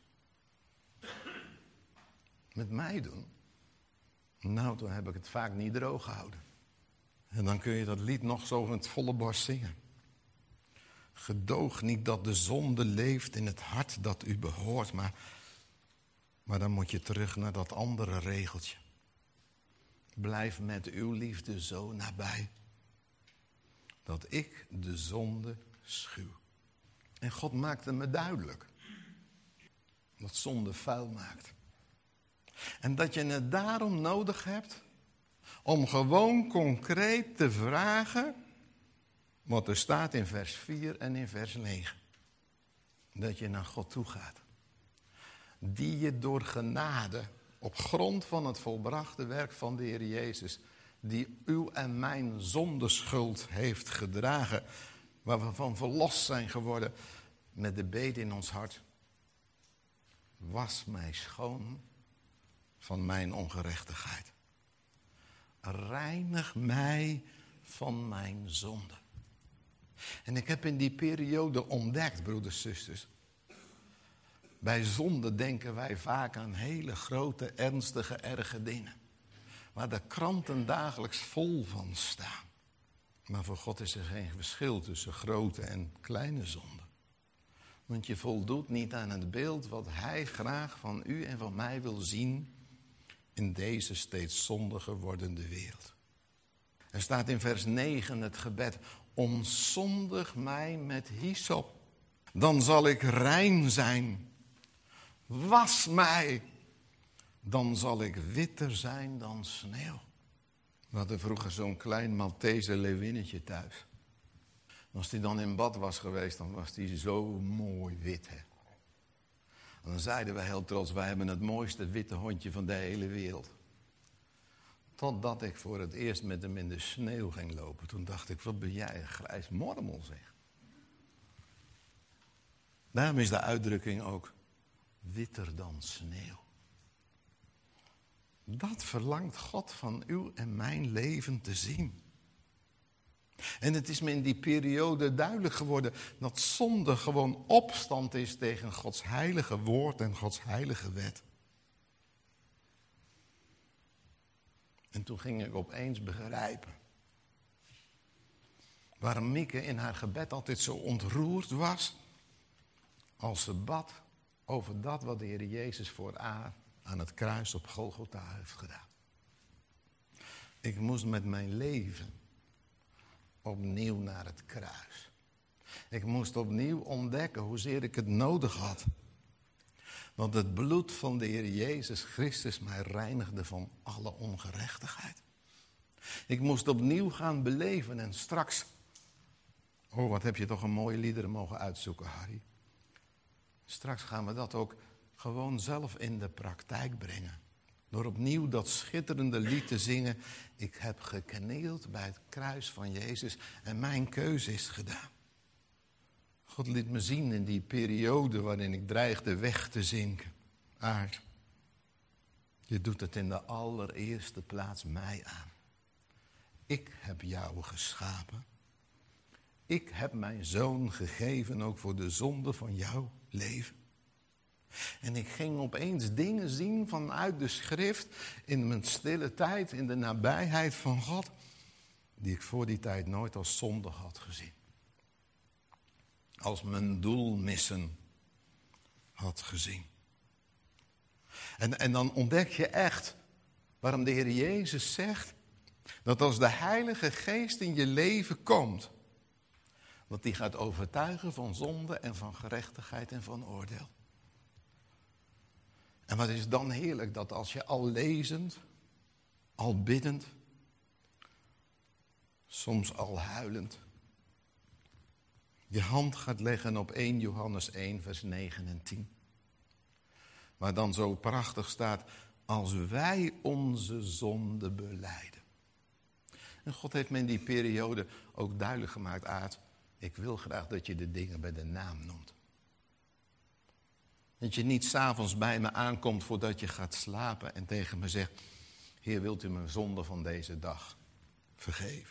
met mij doen, nou, toen heb ik het vaak niet droog gehouden. En dan kun je dat lied nog zo met volle borst zingen. Gedoog niet dat de zonde leeft in het hart dat u behoort, maar dan moet je terug naar dat andere regeltje. Blijf met uw liefde zo nabij, dat ik de zonde schuw. En God maakte me duidelijk dat zonde vuil maakt. En dat je het daarom nodig hebt om gewoon concreet te vragen wat er staat in vers 4 en in vers 9. Dat je naar God toe gaat. Die je door genade, op grond van het volbrachte werk van de Heer Jezus, die uw en mijn zondeschuld heeft gedragen, waar we van verlost zijn geworden, met de bede in ons hart. Was mij schoon van mijn ongerechtigheid. Reinig mij van mijn zonde. En ik heb in die periode ontdekt, broeders en zusters, bij zonde denken wij vaak aan hele grote, ernstige, erge dingen. Waar de kranten dagelijks vol van staan. Maar voor God is er geen verschil tussen grote en kleine zonde. Want je voldoet niet aan het beeld wat Hij graag van u en van mij wil zien in deze steeds zondiger wordende wereld. Er staat in vers 9 het gebed: ontzondig mij met hyssop, dan zal ik rein zijn. Was mij, dan zal ik witter zijn dan sneeuw. We hadden vroeger zo'n klein Maltese leeuwinnetje thuis. Als die dan in bad was geweest, dan was die zo mooi wit. Hè? En dan zeiden we heel trots, wij hebben het mooiste witte hondje van de hele wereld. Totdat ik voor het eerst met hem in de sneeuw ging lopen. Toen dacht ik, wat ben jij een grijs mormel zeg. Daarom is de uitdrukking ook witter dan sneeuw. Dat verlangt God van uw en mijn leven te zien. En het is me in die periode duidelijk geworden dat zonde gewoon opstand is tegen Gods heilige woord en Gods heilige wet. En toen ging ik opeens begrijpen waarom Mieke in haar gebed altijd zo ontroerd was als ze bad over dat wat de Heer Jezus voor haar aan het kruis op Golgotha heeft gedaan. Ik moest met mijn leven opnieuw naar het kruis. Ik moest opnieuw ontdekken hoezeer ik het nodig had. Want het bloed van de Heer Jezus Christus mij reinigde van alle ongerechtigheid. Ik moest opnieuw gaan beleven en straks... Oh, wat heb je toch een mooie liederen mogen uitzoeken, Harry. Straks gaan we dat ook gewoon zelf in de praktijk brengen. Door opnieuw dat schitterende lied te zingen. Ik heb geknield bij het kruis van Jezus en mijn keuze is gedaan. God liet me zien in die periode waarin ik dreigde weg te zinken. Aard, je doet het in de allereerste plaats mij aan. Ik heb jou geschapen. Ik heb mijn zoon gegeven ook voor de zonde van jouw leven. En ik ging opeens dingen zien vanuit de schrift in mijn stille tijd, in de nabijheid van God, die ik voor die tijd nooit als zonde had gezien. Als mijn doel missen had gezien. En dan ontdek je echt waarom de Heer Jezus zegt dat als de Heilige Geest in je leven komt, dat die gaat overtuigen van zonde en van gerechtigheid en van oordeel. En wat is dan heerlijk dat als je al lezend, al biddend, soms al huilend, je hand gaat leggen op 1 Johannes 1 vers 9 en 10. Waar dan zo prachtig staat, als wij onze zonde belijden. En God heeft me in die periode ook duidelijk gemaakt, Aart, ik wil graag dat je de dingen bij de naam noemt. Dat je niet 's avonds bij me aankomt voordat je gaat slapen en tegen me zegt, Heer, wilt u mijn zonde van deze dag vergeven?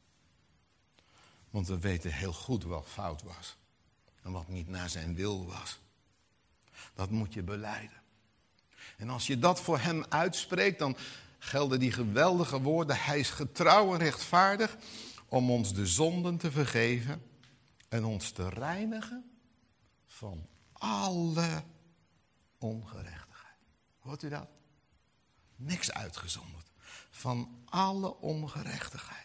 Want we weten heel goed wat fout was en wat niet naar zijn wil was. Dat moet je belijden. En als je dat voor hem uitspreekt, dan gelden die geweldige woorden, hij is getrouw en rechtvaardig om ons de zonden te vergeven en ons te reinigen van alle ongerechtigheid. Hoort u dat? Niks uitgezonderd. Van alle ongerechtigheid.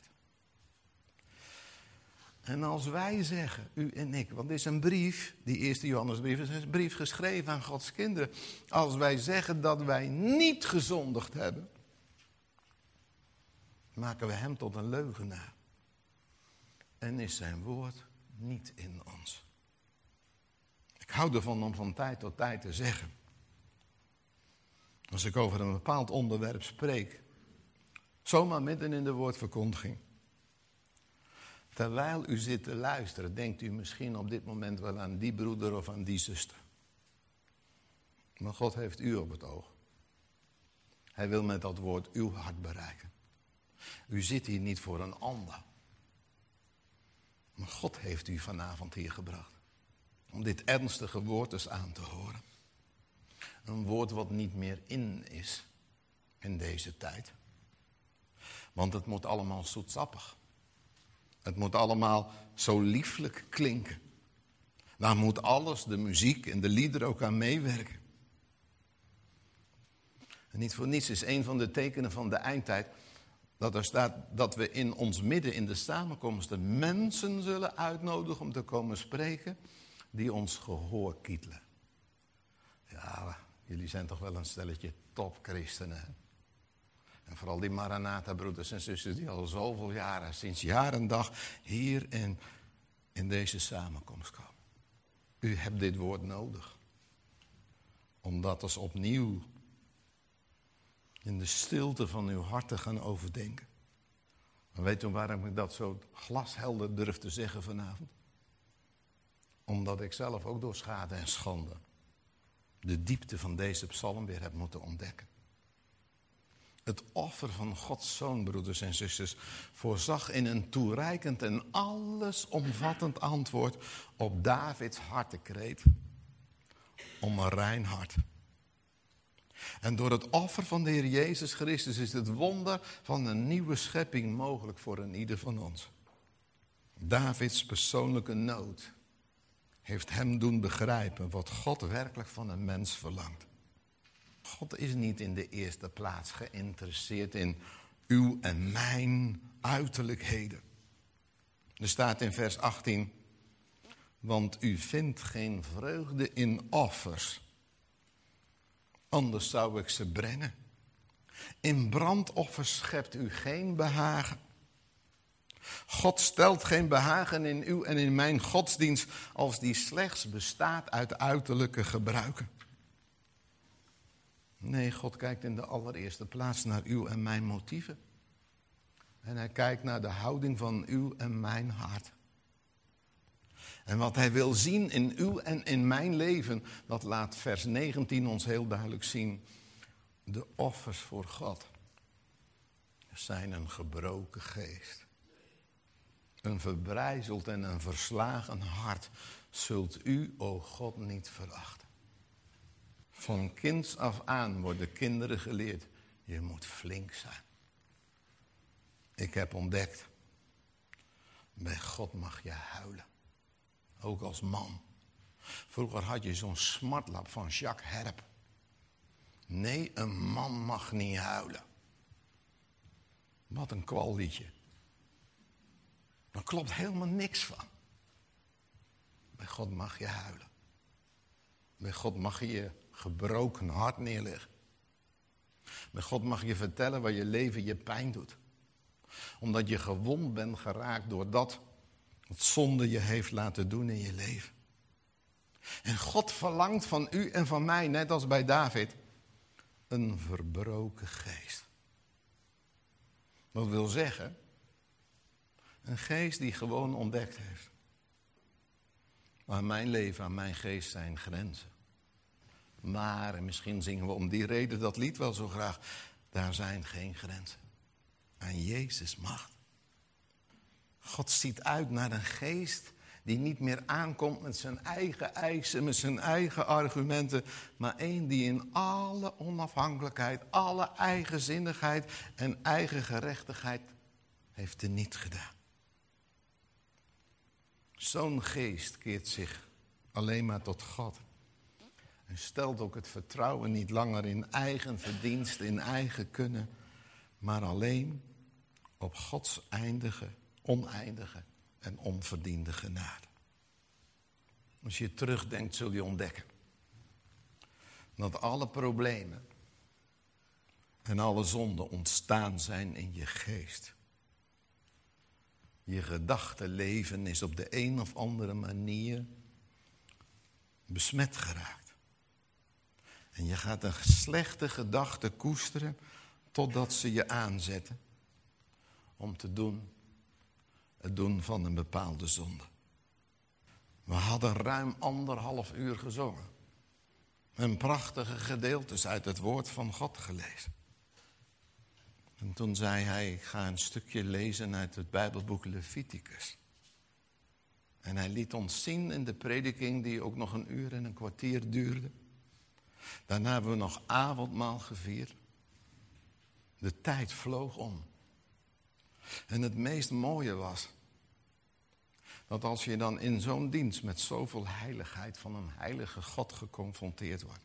En als wij zeggen, u en ik, want dit is een brief, die eerste Johannesbrief is een brief geschreven aan Gods kinderen. Als wij zeggen dat wij niet gezondigd hebben, maken we hem tot een leugenaar. En is zijn woord niet in ons. Ik hou ervan om van tijd tot tijd te zeggen, als ik over een bepaald onderwerp spreek, zomaar midden in de woordverkondiging. Terwijl u zit te luisteren, denkt u misschien op dit moment wel aan die broeder of aan die zuster. Maar God heeft u op het oog. Hij wil met dat woord uw hart bereiken. U zit hier niet voor een ander. Maar God heeft u vanavond hier gebracht. Om dit ernstige woord eens aan te horen. Een woord wat niet meer in is in deze tijd. Want het moet allemaal zoetsappig. Het moet allemaal zo lieflijk klinken. Daar moet alles, de muziek en de liederen ook aan meewerken. En niet voor niets is een van de tekenen van de eindtijd dat er staat dat we in ons midden in de samenkomsten mensen zullen uitnodigen om te komen spreken die ons gehoor kietelen. Ja, jullie zijn toch wel een stelletje topchristenen, hè? En vooral die Maranatha-broeders en zusters die al zoveel jaren, sinds jaar en dag, hier in deze samenkomst komen. U hebt dit woord nodig. Om dat eens opnieuw in de stilte van uw hart te gaan overdenken. En weet u waarom ik dat zo glashelder durf te zeggen vanavond? Omdat ik zelf ook door schade en schande de diepte van deze psalm weer heb moeten ontdekken. Het offer van Gods Zoon, broeders en zusters, voorzag in een toereikend en allesomvattend antwoord op Davids hartekreet om een rein hart. En door het offer van de Heer Jezus Christus is het wonder van een nieuwe schepping mogelijk voor een ieder van ons. Davids persoonlijke nood heeft hem doen begrijpen wat God werkelijk van een mens verlangt. God is niet in de eerste plaats geïnteresseerd in uw en mijn uiterlijkheden. Er staat in vers 18, want u vindt geen vreugde in offers, anders zou ik ze brengen. In brandoffers schept u geen behagen. God stelt geen behagen in uw en in mijn godsdienst als die slechts bestaat uit uiterlijke gebruiken. Nee, God kijkt in de allereerste plaats naar uw en mijn motieven. En hij kijkt naar de houding van uw en mijn hart. En wat hij wil zien in uw en in mijn leven, dat laat vers 19 ons heel duidelijk zien. De offers voor God zijn een gebroken geest. Een verbrijzeld en een verslagen hart zult u, o God, niet verachten. Van kinds af aan worden kinderen geleerd, je moet flink zijn. Ik heb ontdekt, bij God mag je huilen. Ook als man. Vroeger had je zo'n smartlap van Jacques Herp. Nee, een man mag niet huilen. Wat een kwalliedje. Daar klopt helemaal niks van. Bij God mag je huilen. Bij God mag je je gebroken hart neerleggen. Bij God mag je vertellen waar je leven je pijn doet. Omdat je gewond bent geraakt door dat wat zonde je heeft laten doen in je leven. En God verlangt van u en van mij, net als bij David, een verbroken geest. Dat wil zeggen, een geest die gewoon ontdekt heeft. Aan mijn leven, aan mijn geest zijn grenzen. Maar, en misschien zingen we om die reden dat lied wel zo graag, daar zijn geen grenzen. Aan Jezus macht. God ziet uit naar een geest die niet meer aankomt met zijn eigen eisen, met zijn eigen argumenten, maar één die in alle onafhankelijkheid, alle eigenzinnigheid en eigen gerechtigheid heeft teniet gedaan. Zo'n geest keert zich alleen maar tot God. En stelt ook het vertrouwen niet langer in eigen verdienst, in eigen kunnen, maar alleen op Gods oneindige en onverdiende genade. Als je terugdenkt, zul je ontdekken dat alle problemen en alle zonden ontstaan zijn in je geest. Je gedachtenleven is op de een of andere manier besmet geraakt. En je gaat een slechte gedachte koesteren totdat ze je aanzetten om het doen van een bepaalde zonde. We hadden ruim 1,5 uur gezongen. En prachtige gedeeltes uit het woord van God gelezen. En toen zei hij, ik ga een stukje lezen uit het Bijbelboek Leviticus. En hij liet ons zien in de prediking die ook nog 1 uur en een kwartier duurde. Daarna hebben we nog avondmaal gevierd. De tijd vloog om. En het meest mooie was dat als je dan in zo'n dienst met zoveel heiligheid van een heilige God geconfronteerd wordt.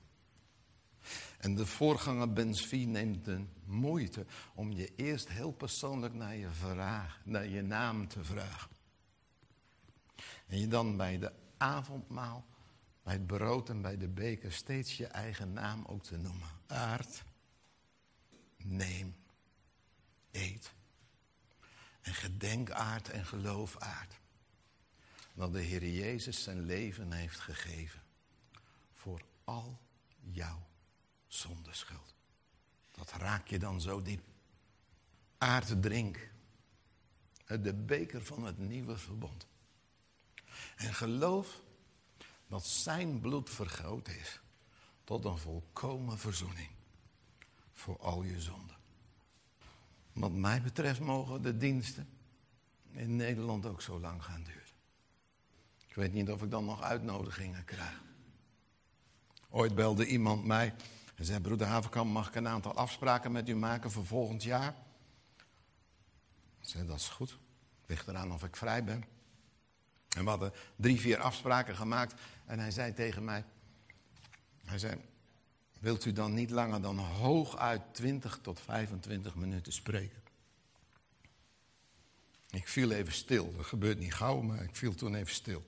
En de voorganger Ben Zvi neemt de moeite om je eerst heel persoonlijk naar je naam te vragen. En je dan bij de avondmaal, bij het brood en bij de beker steeds je eigen naam ook te noemen. Aard, neem, eet. En gedenk aard en geloof aard. Dat de Heer Jezus zijn leven heeft gegeven. Voor al jouw zondeschuld. Dat raak je dan zo diep. Aard, drink. Uit de beker van het nieuwe verbond. En geloof dat zijn bloed vergoot is. Tot een volkomen verzoening. Voor al je zonden. Wat mij betreft mogen de diensten in Nederland ook zo lang gaan duren. Ik weet niet of ik dan nog uitnodigingen krijg. Ooit belde iemand mij en zei, broeder Haverkamp, mag ik een aantal afspraken met u maken voor volgend jaar? Ik zei, dat is goed. Het ligt eraan of ik vrij ben. En we hadden 3-4 afspraken gemaakt en hij zei tegen mij, wilt u dan niet langer dan hooguit 20 tot 25 minuten spreken? Ik viel even stil. Dat gebeurt niet gauw, maar ik viel toen even stil.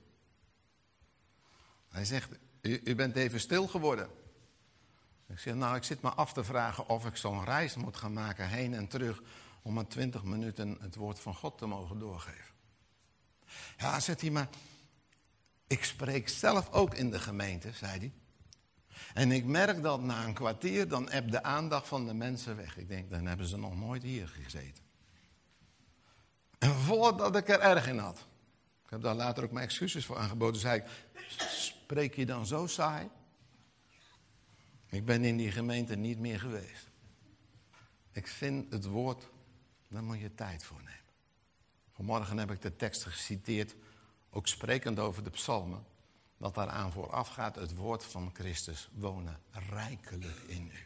Hij zegt, u bent even stil geworden. Ik zeg, nou, ik zit me af te vragen of ik zo'n reis moet gaan maken heen en terug om maar 20 minuten het woord van God te mogen doorgeven. Ja, zegt hij, maar ik spreek zelf ook in de gemeente, zei hij. En ik merk dat na een kwartier, dan ebt de aandacht van de mensen weg. Ik denk, dan hebben ze nog nooit hier gezeten. En voordat ik er erg in had. Ik Ik heb daar later ook mijn excuses voor aangeboden. Zei ik, spreek je dan zo saai? Ik ben in die gemeente niet meer geweest. Ik vind het woord, daar moet je tijd voor nemen. Vanmorgen heb ik de tekst geciteerd, ook sprekend over de psalmen, dat daaraan vooraf gaat het woord van Christus wonen rijkelijk in u.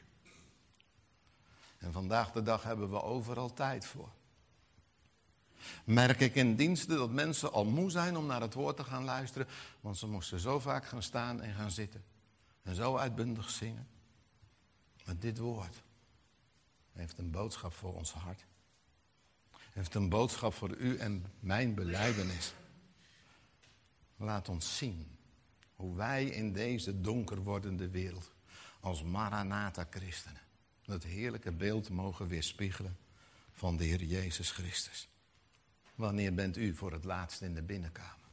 En vandaag de dag hebben we overal tijd voor. Merk ik in diensten dat mensen al moe zijn om naar het woord te gaan luisteren, want ze moesten zo vaak gaan staan en gaan zitten en zo uitbundig zingen. Maar dit woord heeft een boodschap voor ons hart. Heeft een boodschap voor u en mijn belijdenis. Laat ons zien hoe wij in deze donker wordende wereld als Maranatha christenen het heerlijke beeld mogen weerspiegelen van de Heer Jezus Christus. Wanneer bent u voor het laatst in de binnenkamer?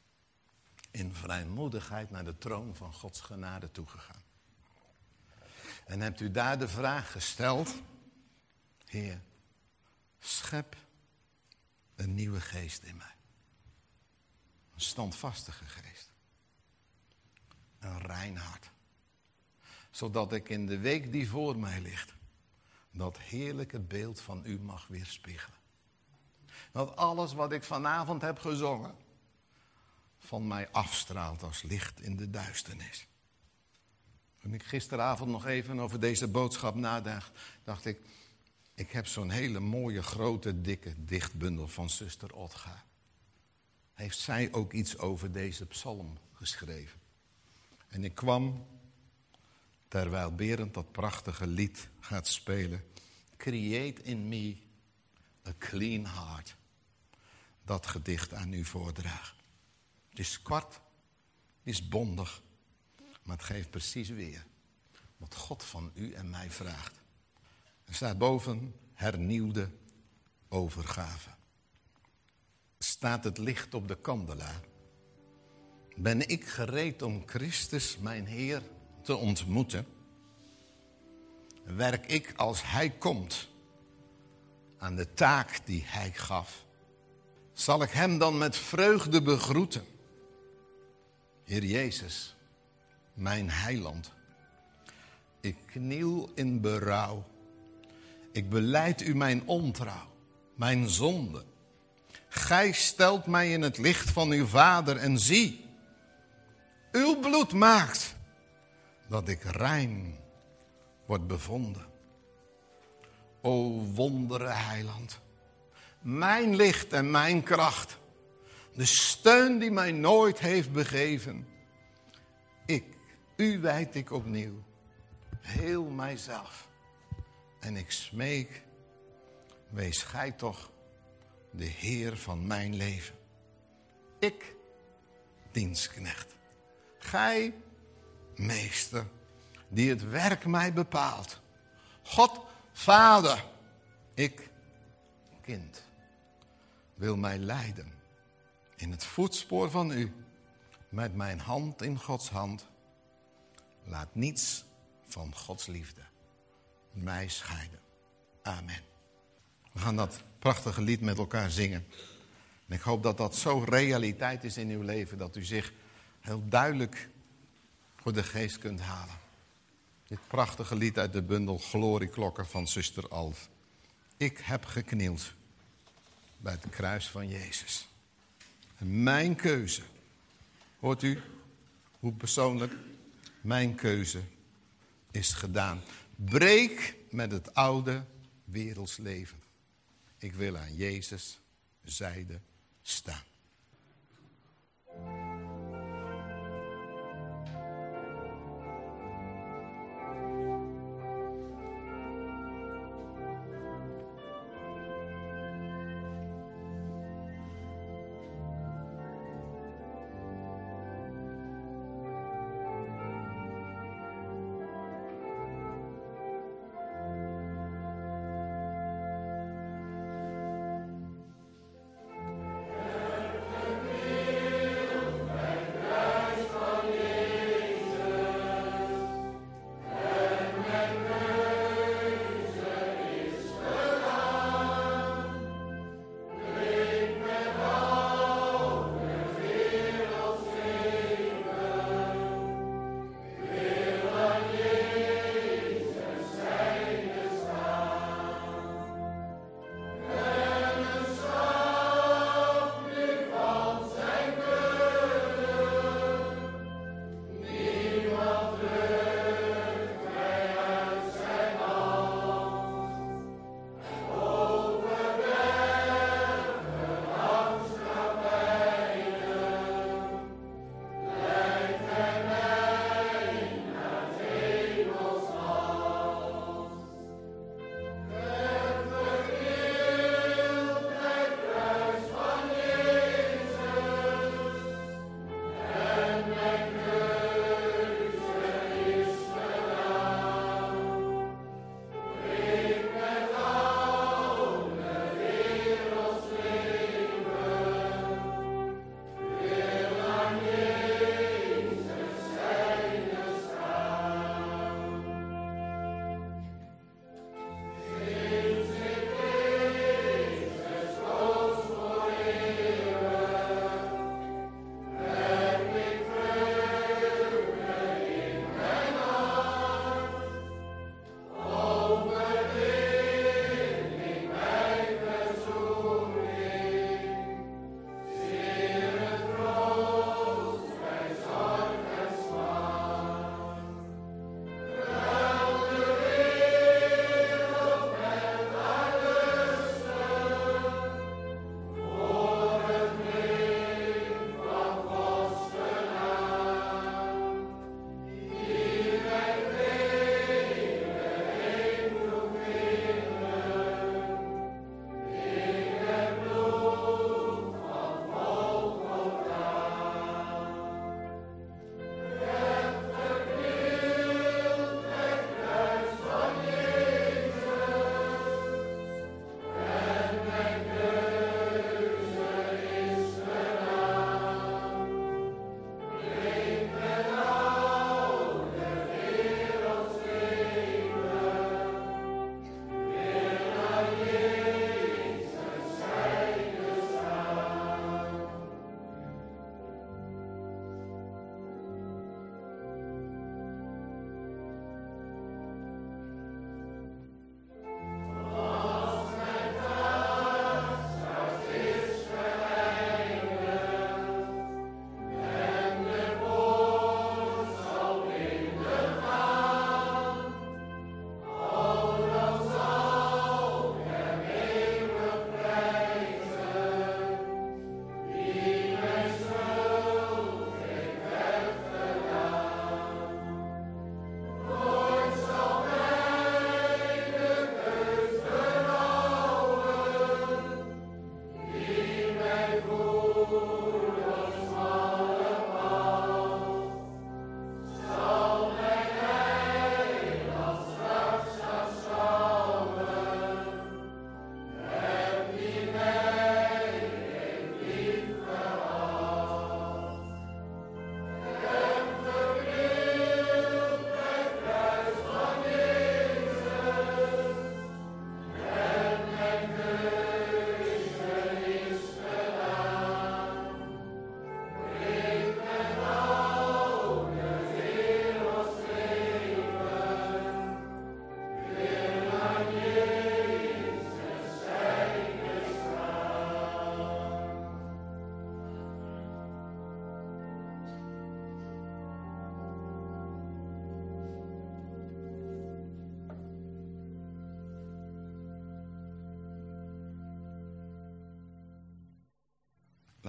In vrijmoedigheid naar de troon van Gods genade toegegaan. En hebt u daar de vraag gesteld: Heer, schep een nieuwe geest in mij. Een standvastige geest. Een rein hart. Zodat ik in de week die voor mij ligt, dat heerlijke beeld van u mag weerspiegelen. Dat alles wat ik vanavond heb gezongen, van mij afstraalt als licht in de duisternis. Toen ik gisteravond nog even over deze boodschap nadacht, dacht ik, ik heb zo'n hele mooie, grote, dikke dichtbundel van zuster Otga. Heeft zij ook iets over deze psalm geschreven? En ik kwam, terwijl Berend dat prachtige lied gaat spelen, Create in me a clean heart. Dat gedicht aan u voordragen. Het is kort, het is bondig, maar het geeft precies weer wat God van u en mij vraagt. Er staat boven hernieuwde overgave. Staat het licht op de kandelaar? Ben ik gereed om Christus, mijn Heer, te ontmoeten? Werk ik als Hij komt aan de taak die Hij gaf? Zal ik Hem dan met vreugde begroeten? Heer Jezus, mijn heiland, ik kniel in berouw. Ik belijd u mijn ontrouw, mijn zonde. Gij stelt mij in het licht van uw Vader en zie, uw bloed maakt dat ik rein word bevonden. O wondere heiland, mijn licht en mijn kracht, de steun die mij nooit heeft begeven. U wijd ik opnieuw, heel mijzelf. En ik smeek, wees gij toch de Heer van mijn leven. Ik, dienstknecht, gij, meester, die het werk mij bepaalt. God, Vader, ik, kind, wil mij leiden in het voetspoor van u, met mijn hand in Gods hand. Laat niets van Gods liefde mij scheiden. Amen. We gaan dat prachtige lied met elkaar zingen. En ik hoop dat dat zo realiteit is in uw leven, dat u zich heel duidelijk voor de geest kunt halen. Dit prachtige lied uit de bundel Glorieklokken van zuster Alf. Ik heb geknield bij het kruis van Jezus. En mijn keuze, hoort u hoe persoonlijk, mijn keuze is gedaan. Breek met het oude werelds leven. Ik wil aan Jezus' zijde staan.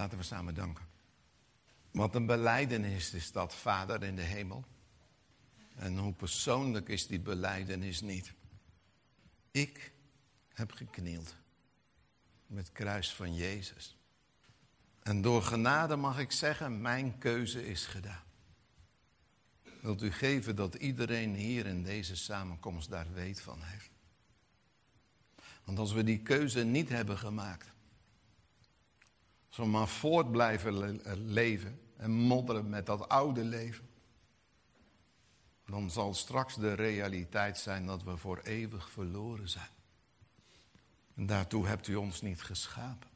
Laten we samen danken. Wat een belijdenis is dat, Vader in de hemel. En hoe persoonlijk is die belijdenis niet. Ik heb geknield met het kruis van Jezus. En door genade mag ik zeggen, mijn keuze is gedaan. Wilt u geven dat iedereen hier in deze samenkomst daar weet van heeft. Want als we die keuze niet hebben gemaakt. Als we maar voort blijven leven en modderen met dat oude leven. Dan zal straks de realiteit zijn dat we voor eeuwig verloren zijn. En daartoe hebt u ons niet geschapen.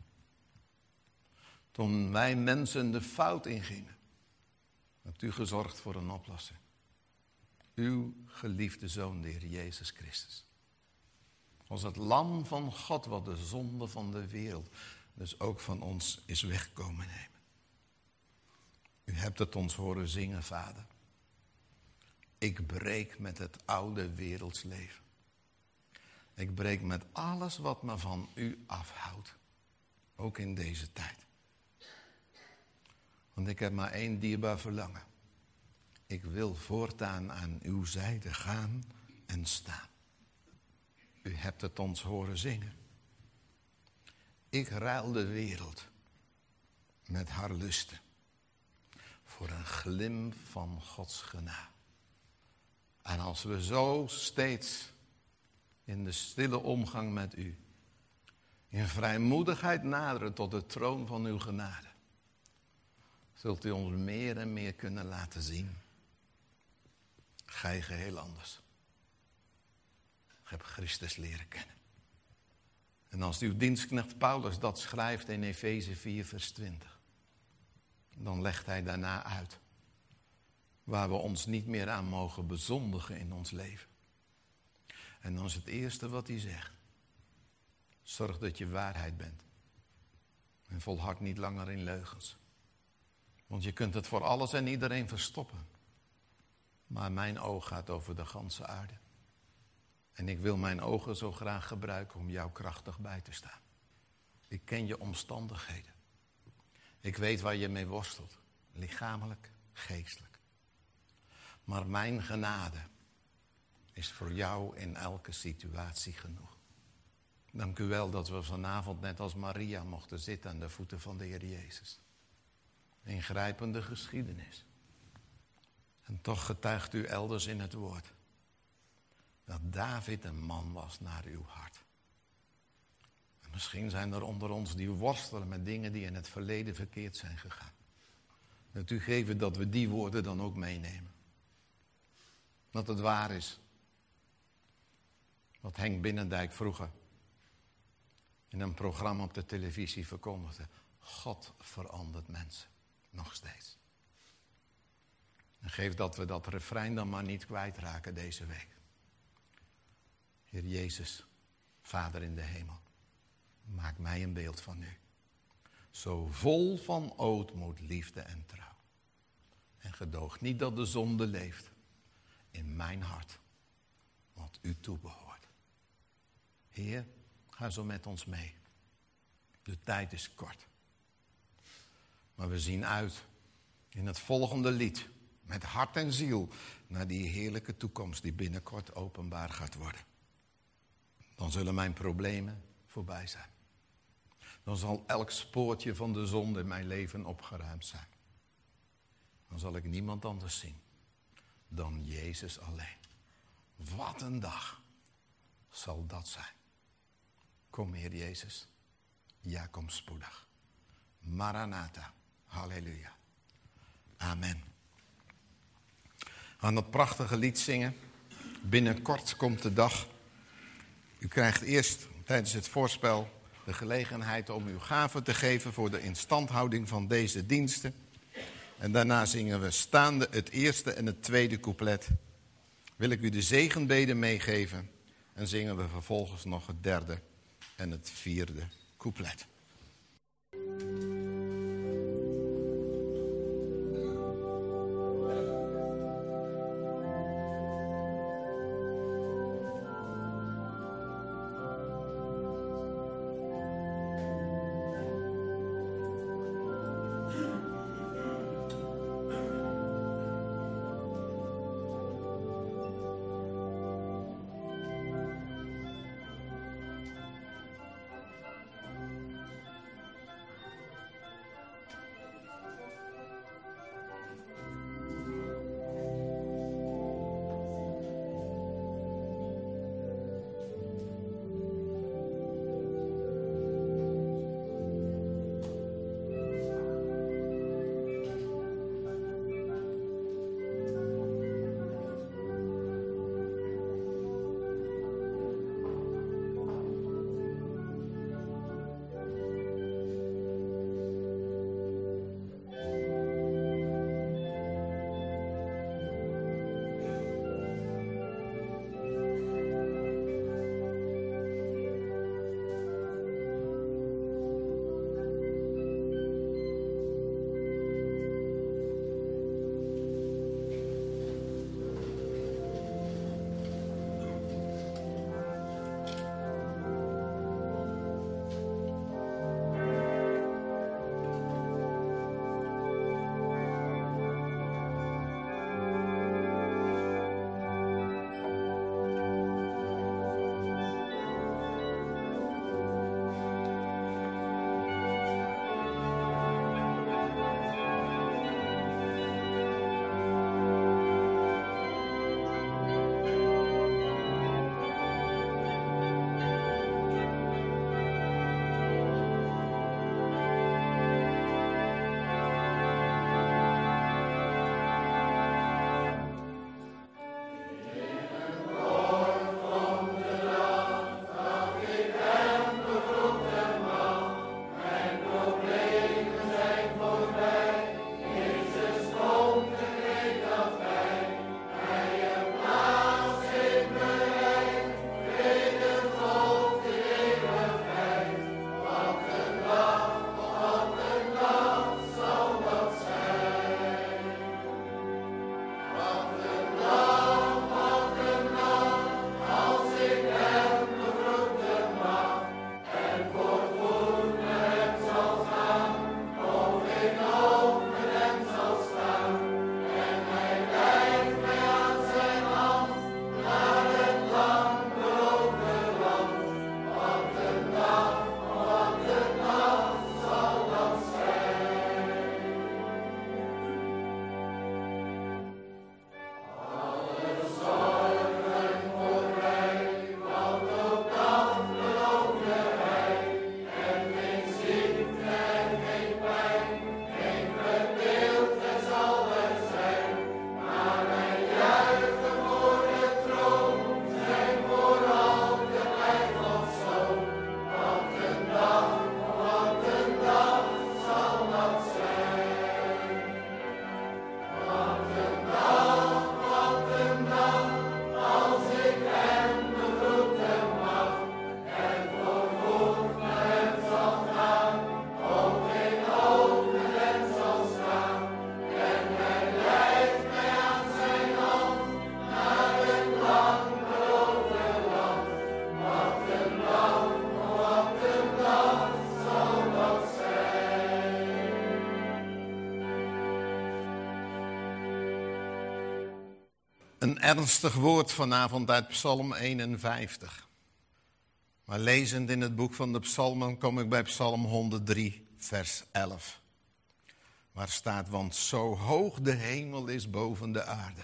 Toen wij mensen de fout ingingen, hebt u gezorgd voor een oplossing. Uw geliefde Zoon, de Heer Jezus Christus. Als het lam van God wat de zonde van de wereld, dus ook van ons, is wegkomen nemen. U hebt het ons horen zingen, Vader. Ik breek met het oude werelds leven. Ik breek met alles wat me van u afhoudt. Ook in deze tijd. Want ik heb maar één dierbaar verlangen. Ik wil voortaan aan uw zijde gaan en staan. U hebt het ons horen zingen. Ik ruil de wereld met haar lusten voor een glimp van Gods genade. En als we zo steeds in de stille omgang met u, in vrijmoedigheid naderen tot de troon van uw genade, zult u ons meer en meer kunnen laten zien. Gij geheel anders. Ik heb Christus leren kennen. En als uw dienstknecht Paulus dat schrijft in Efeze 4 vers 20, dan legt hij daarna uit waar we ons niet meer aan mogen bezondigen in ons leven. En dan is het eerste wat hij zegt. Zorg dat je waarheid bent. En volhard niet langer in leugens. Want je kunt het voor alles en iedereen verstoppen. Maar mijn oog gaat over de ganse aarde. En ik wil mijn ogen zo graag gebruiken om jou krachtig bij te staan. Ik ken je omstandigheden. Ik weet waar je mee worstelt. Lichamelijk, geestelijk. Maar mijn genade is voor jou in elke situatie genoeg. Dank u wel dat we vanavond net als Maria mochten zitten aan de voeten van de Heer Jezus. Ingrijpende geschiedenis. En toch getuigt u elders in het woord dat David een man was naar uw hart. En misschien zijn er onder ons die worstelen met dingen die in het verleden verkeerd zijn gegaan. Dat u geven dat we die woorden dan ook meenemen. Dat het waar is. Wat Henk Binnendijk vroeger in een programma op de televisie verkondigde. God verandert mensen. Nog steeds. En geef dat we dat refrein dan maar niet kwijtraken deze week. Heer Jezus, Vader in de hemel, maak mij een beeld van u. Zo vol van ootmoed, liefde en trouw. En gedoog niet dat de zonde leeft in mijn hart, wat u toebehoort. Heer, ga zo met ons mee. De tijd is kort. Maar we zien uit in het volgende lied, met hart en ziel, naar die heerlijke toekomst die binnenkort openbaar gaat worden. Dan zullen mijn problemen voorbij zijn. Dan zal elk spoortje van de zonde in mijn leven opgeruimd zijn. Dan zal ik niemand anders zien dan Jezus alleen. Wat een dag zal dat zijn. Kom, Heer Jezus. Ja, kom spoedig. Maranatha. Halleluja. Amen. We gaan dat prachtige lied zingen. Binnenkort komt de dag. U krijgt eerst tijdens het voorspel de gelegenheid om uw gave te geven voor de instandhouding van deze diensten. En daarna zingen we staande het eerste en het tweede couplet. Wil ik u de zegenbede meegeven en zingen we vervolgens nog het derde en het vierde couplet. Een ernstig woord vanavond uit Psalm 51. Maar lezend in het boek van de psalmen kom ik bij Psalm 103, vers 11. Waar staat, want zo hoog de hemel is boven de aarde.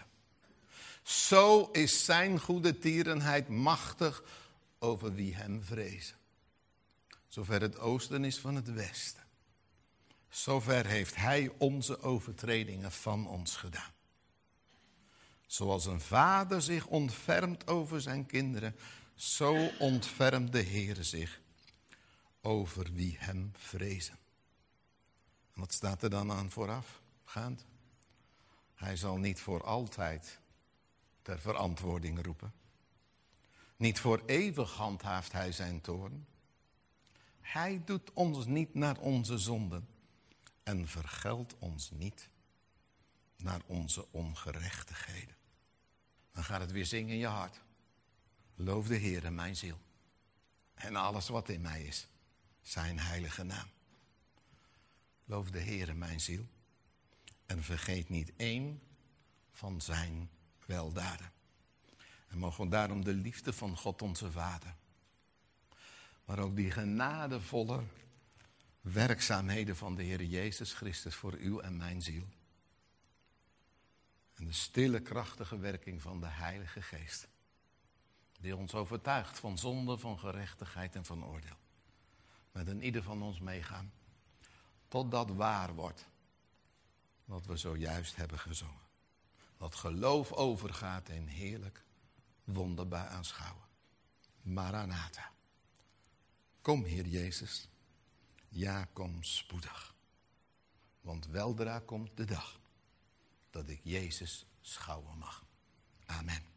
Zo is zijn goede tierenheid machtig over wie hem vrezen. Zover het oosten is van het westen. Zover heeft hij onze overtredingen van ons gedaan. Zoals een vader zich ontfermt over zijn kinderen, zo ontfermt de Heer zich over wie hem vrezen. En wat staat er dan aan voorafgaand? Hij zal niet voor altijd ter verantwoording roepen. Niet voor eeuwig handhaaft hij zijn toorn. Hij doet ons niet naar onze zonden en vergeldt ons niet naar onze ongerechtigheden. Dan gaat het weer zingen in je hart. Loof de Heere mijn ziel en alles wat in mij is, zijn heilige naam. Loof de Heere mijn ziel en vergeet niet één van zijn weldaden. En mogen we daarom de liefde van God onze Vader, maar ook die genadevolle werkzaamheden van de Heer Jezus Christus voor uw en mijn ziel. En de stille, krachtige werking van de Heilige Geest, die ons overtuigt van zonde, van gerechtigheid en van oordeel. Met een ieder van ons meegaan, totdat waar wordt wat we zojuist hebben gezongen. Dat geloof overgaat in heerlijk, wonderbaar aanschouwen. Maranatha. Kom, Heer Jezus. Ja, kom spoedig. Want weldra komt de dag dat ik Jezus schouwen mag. Amen.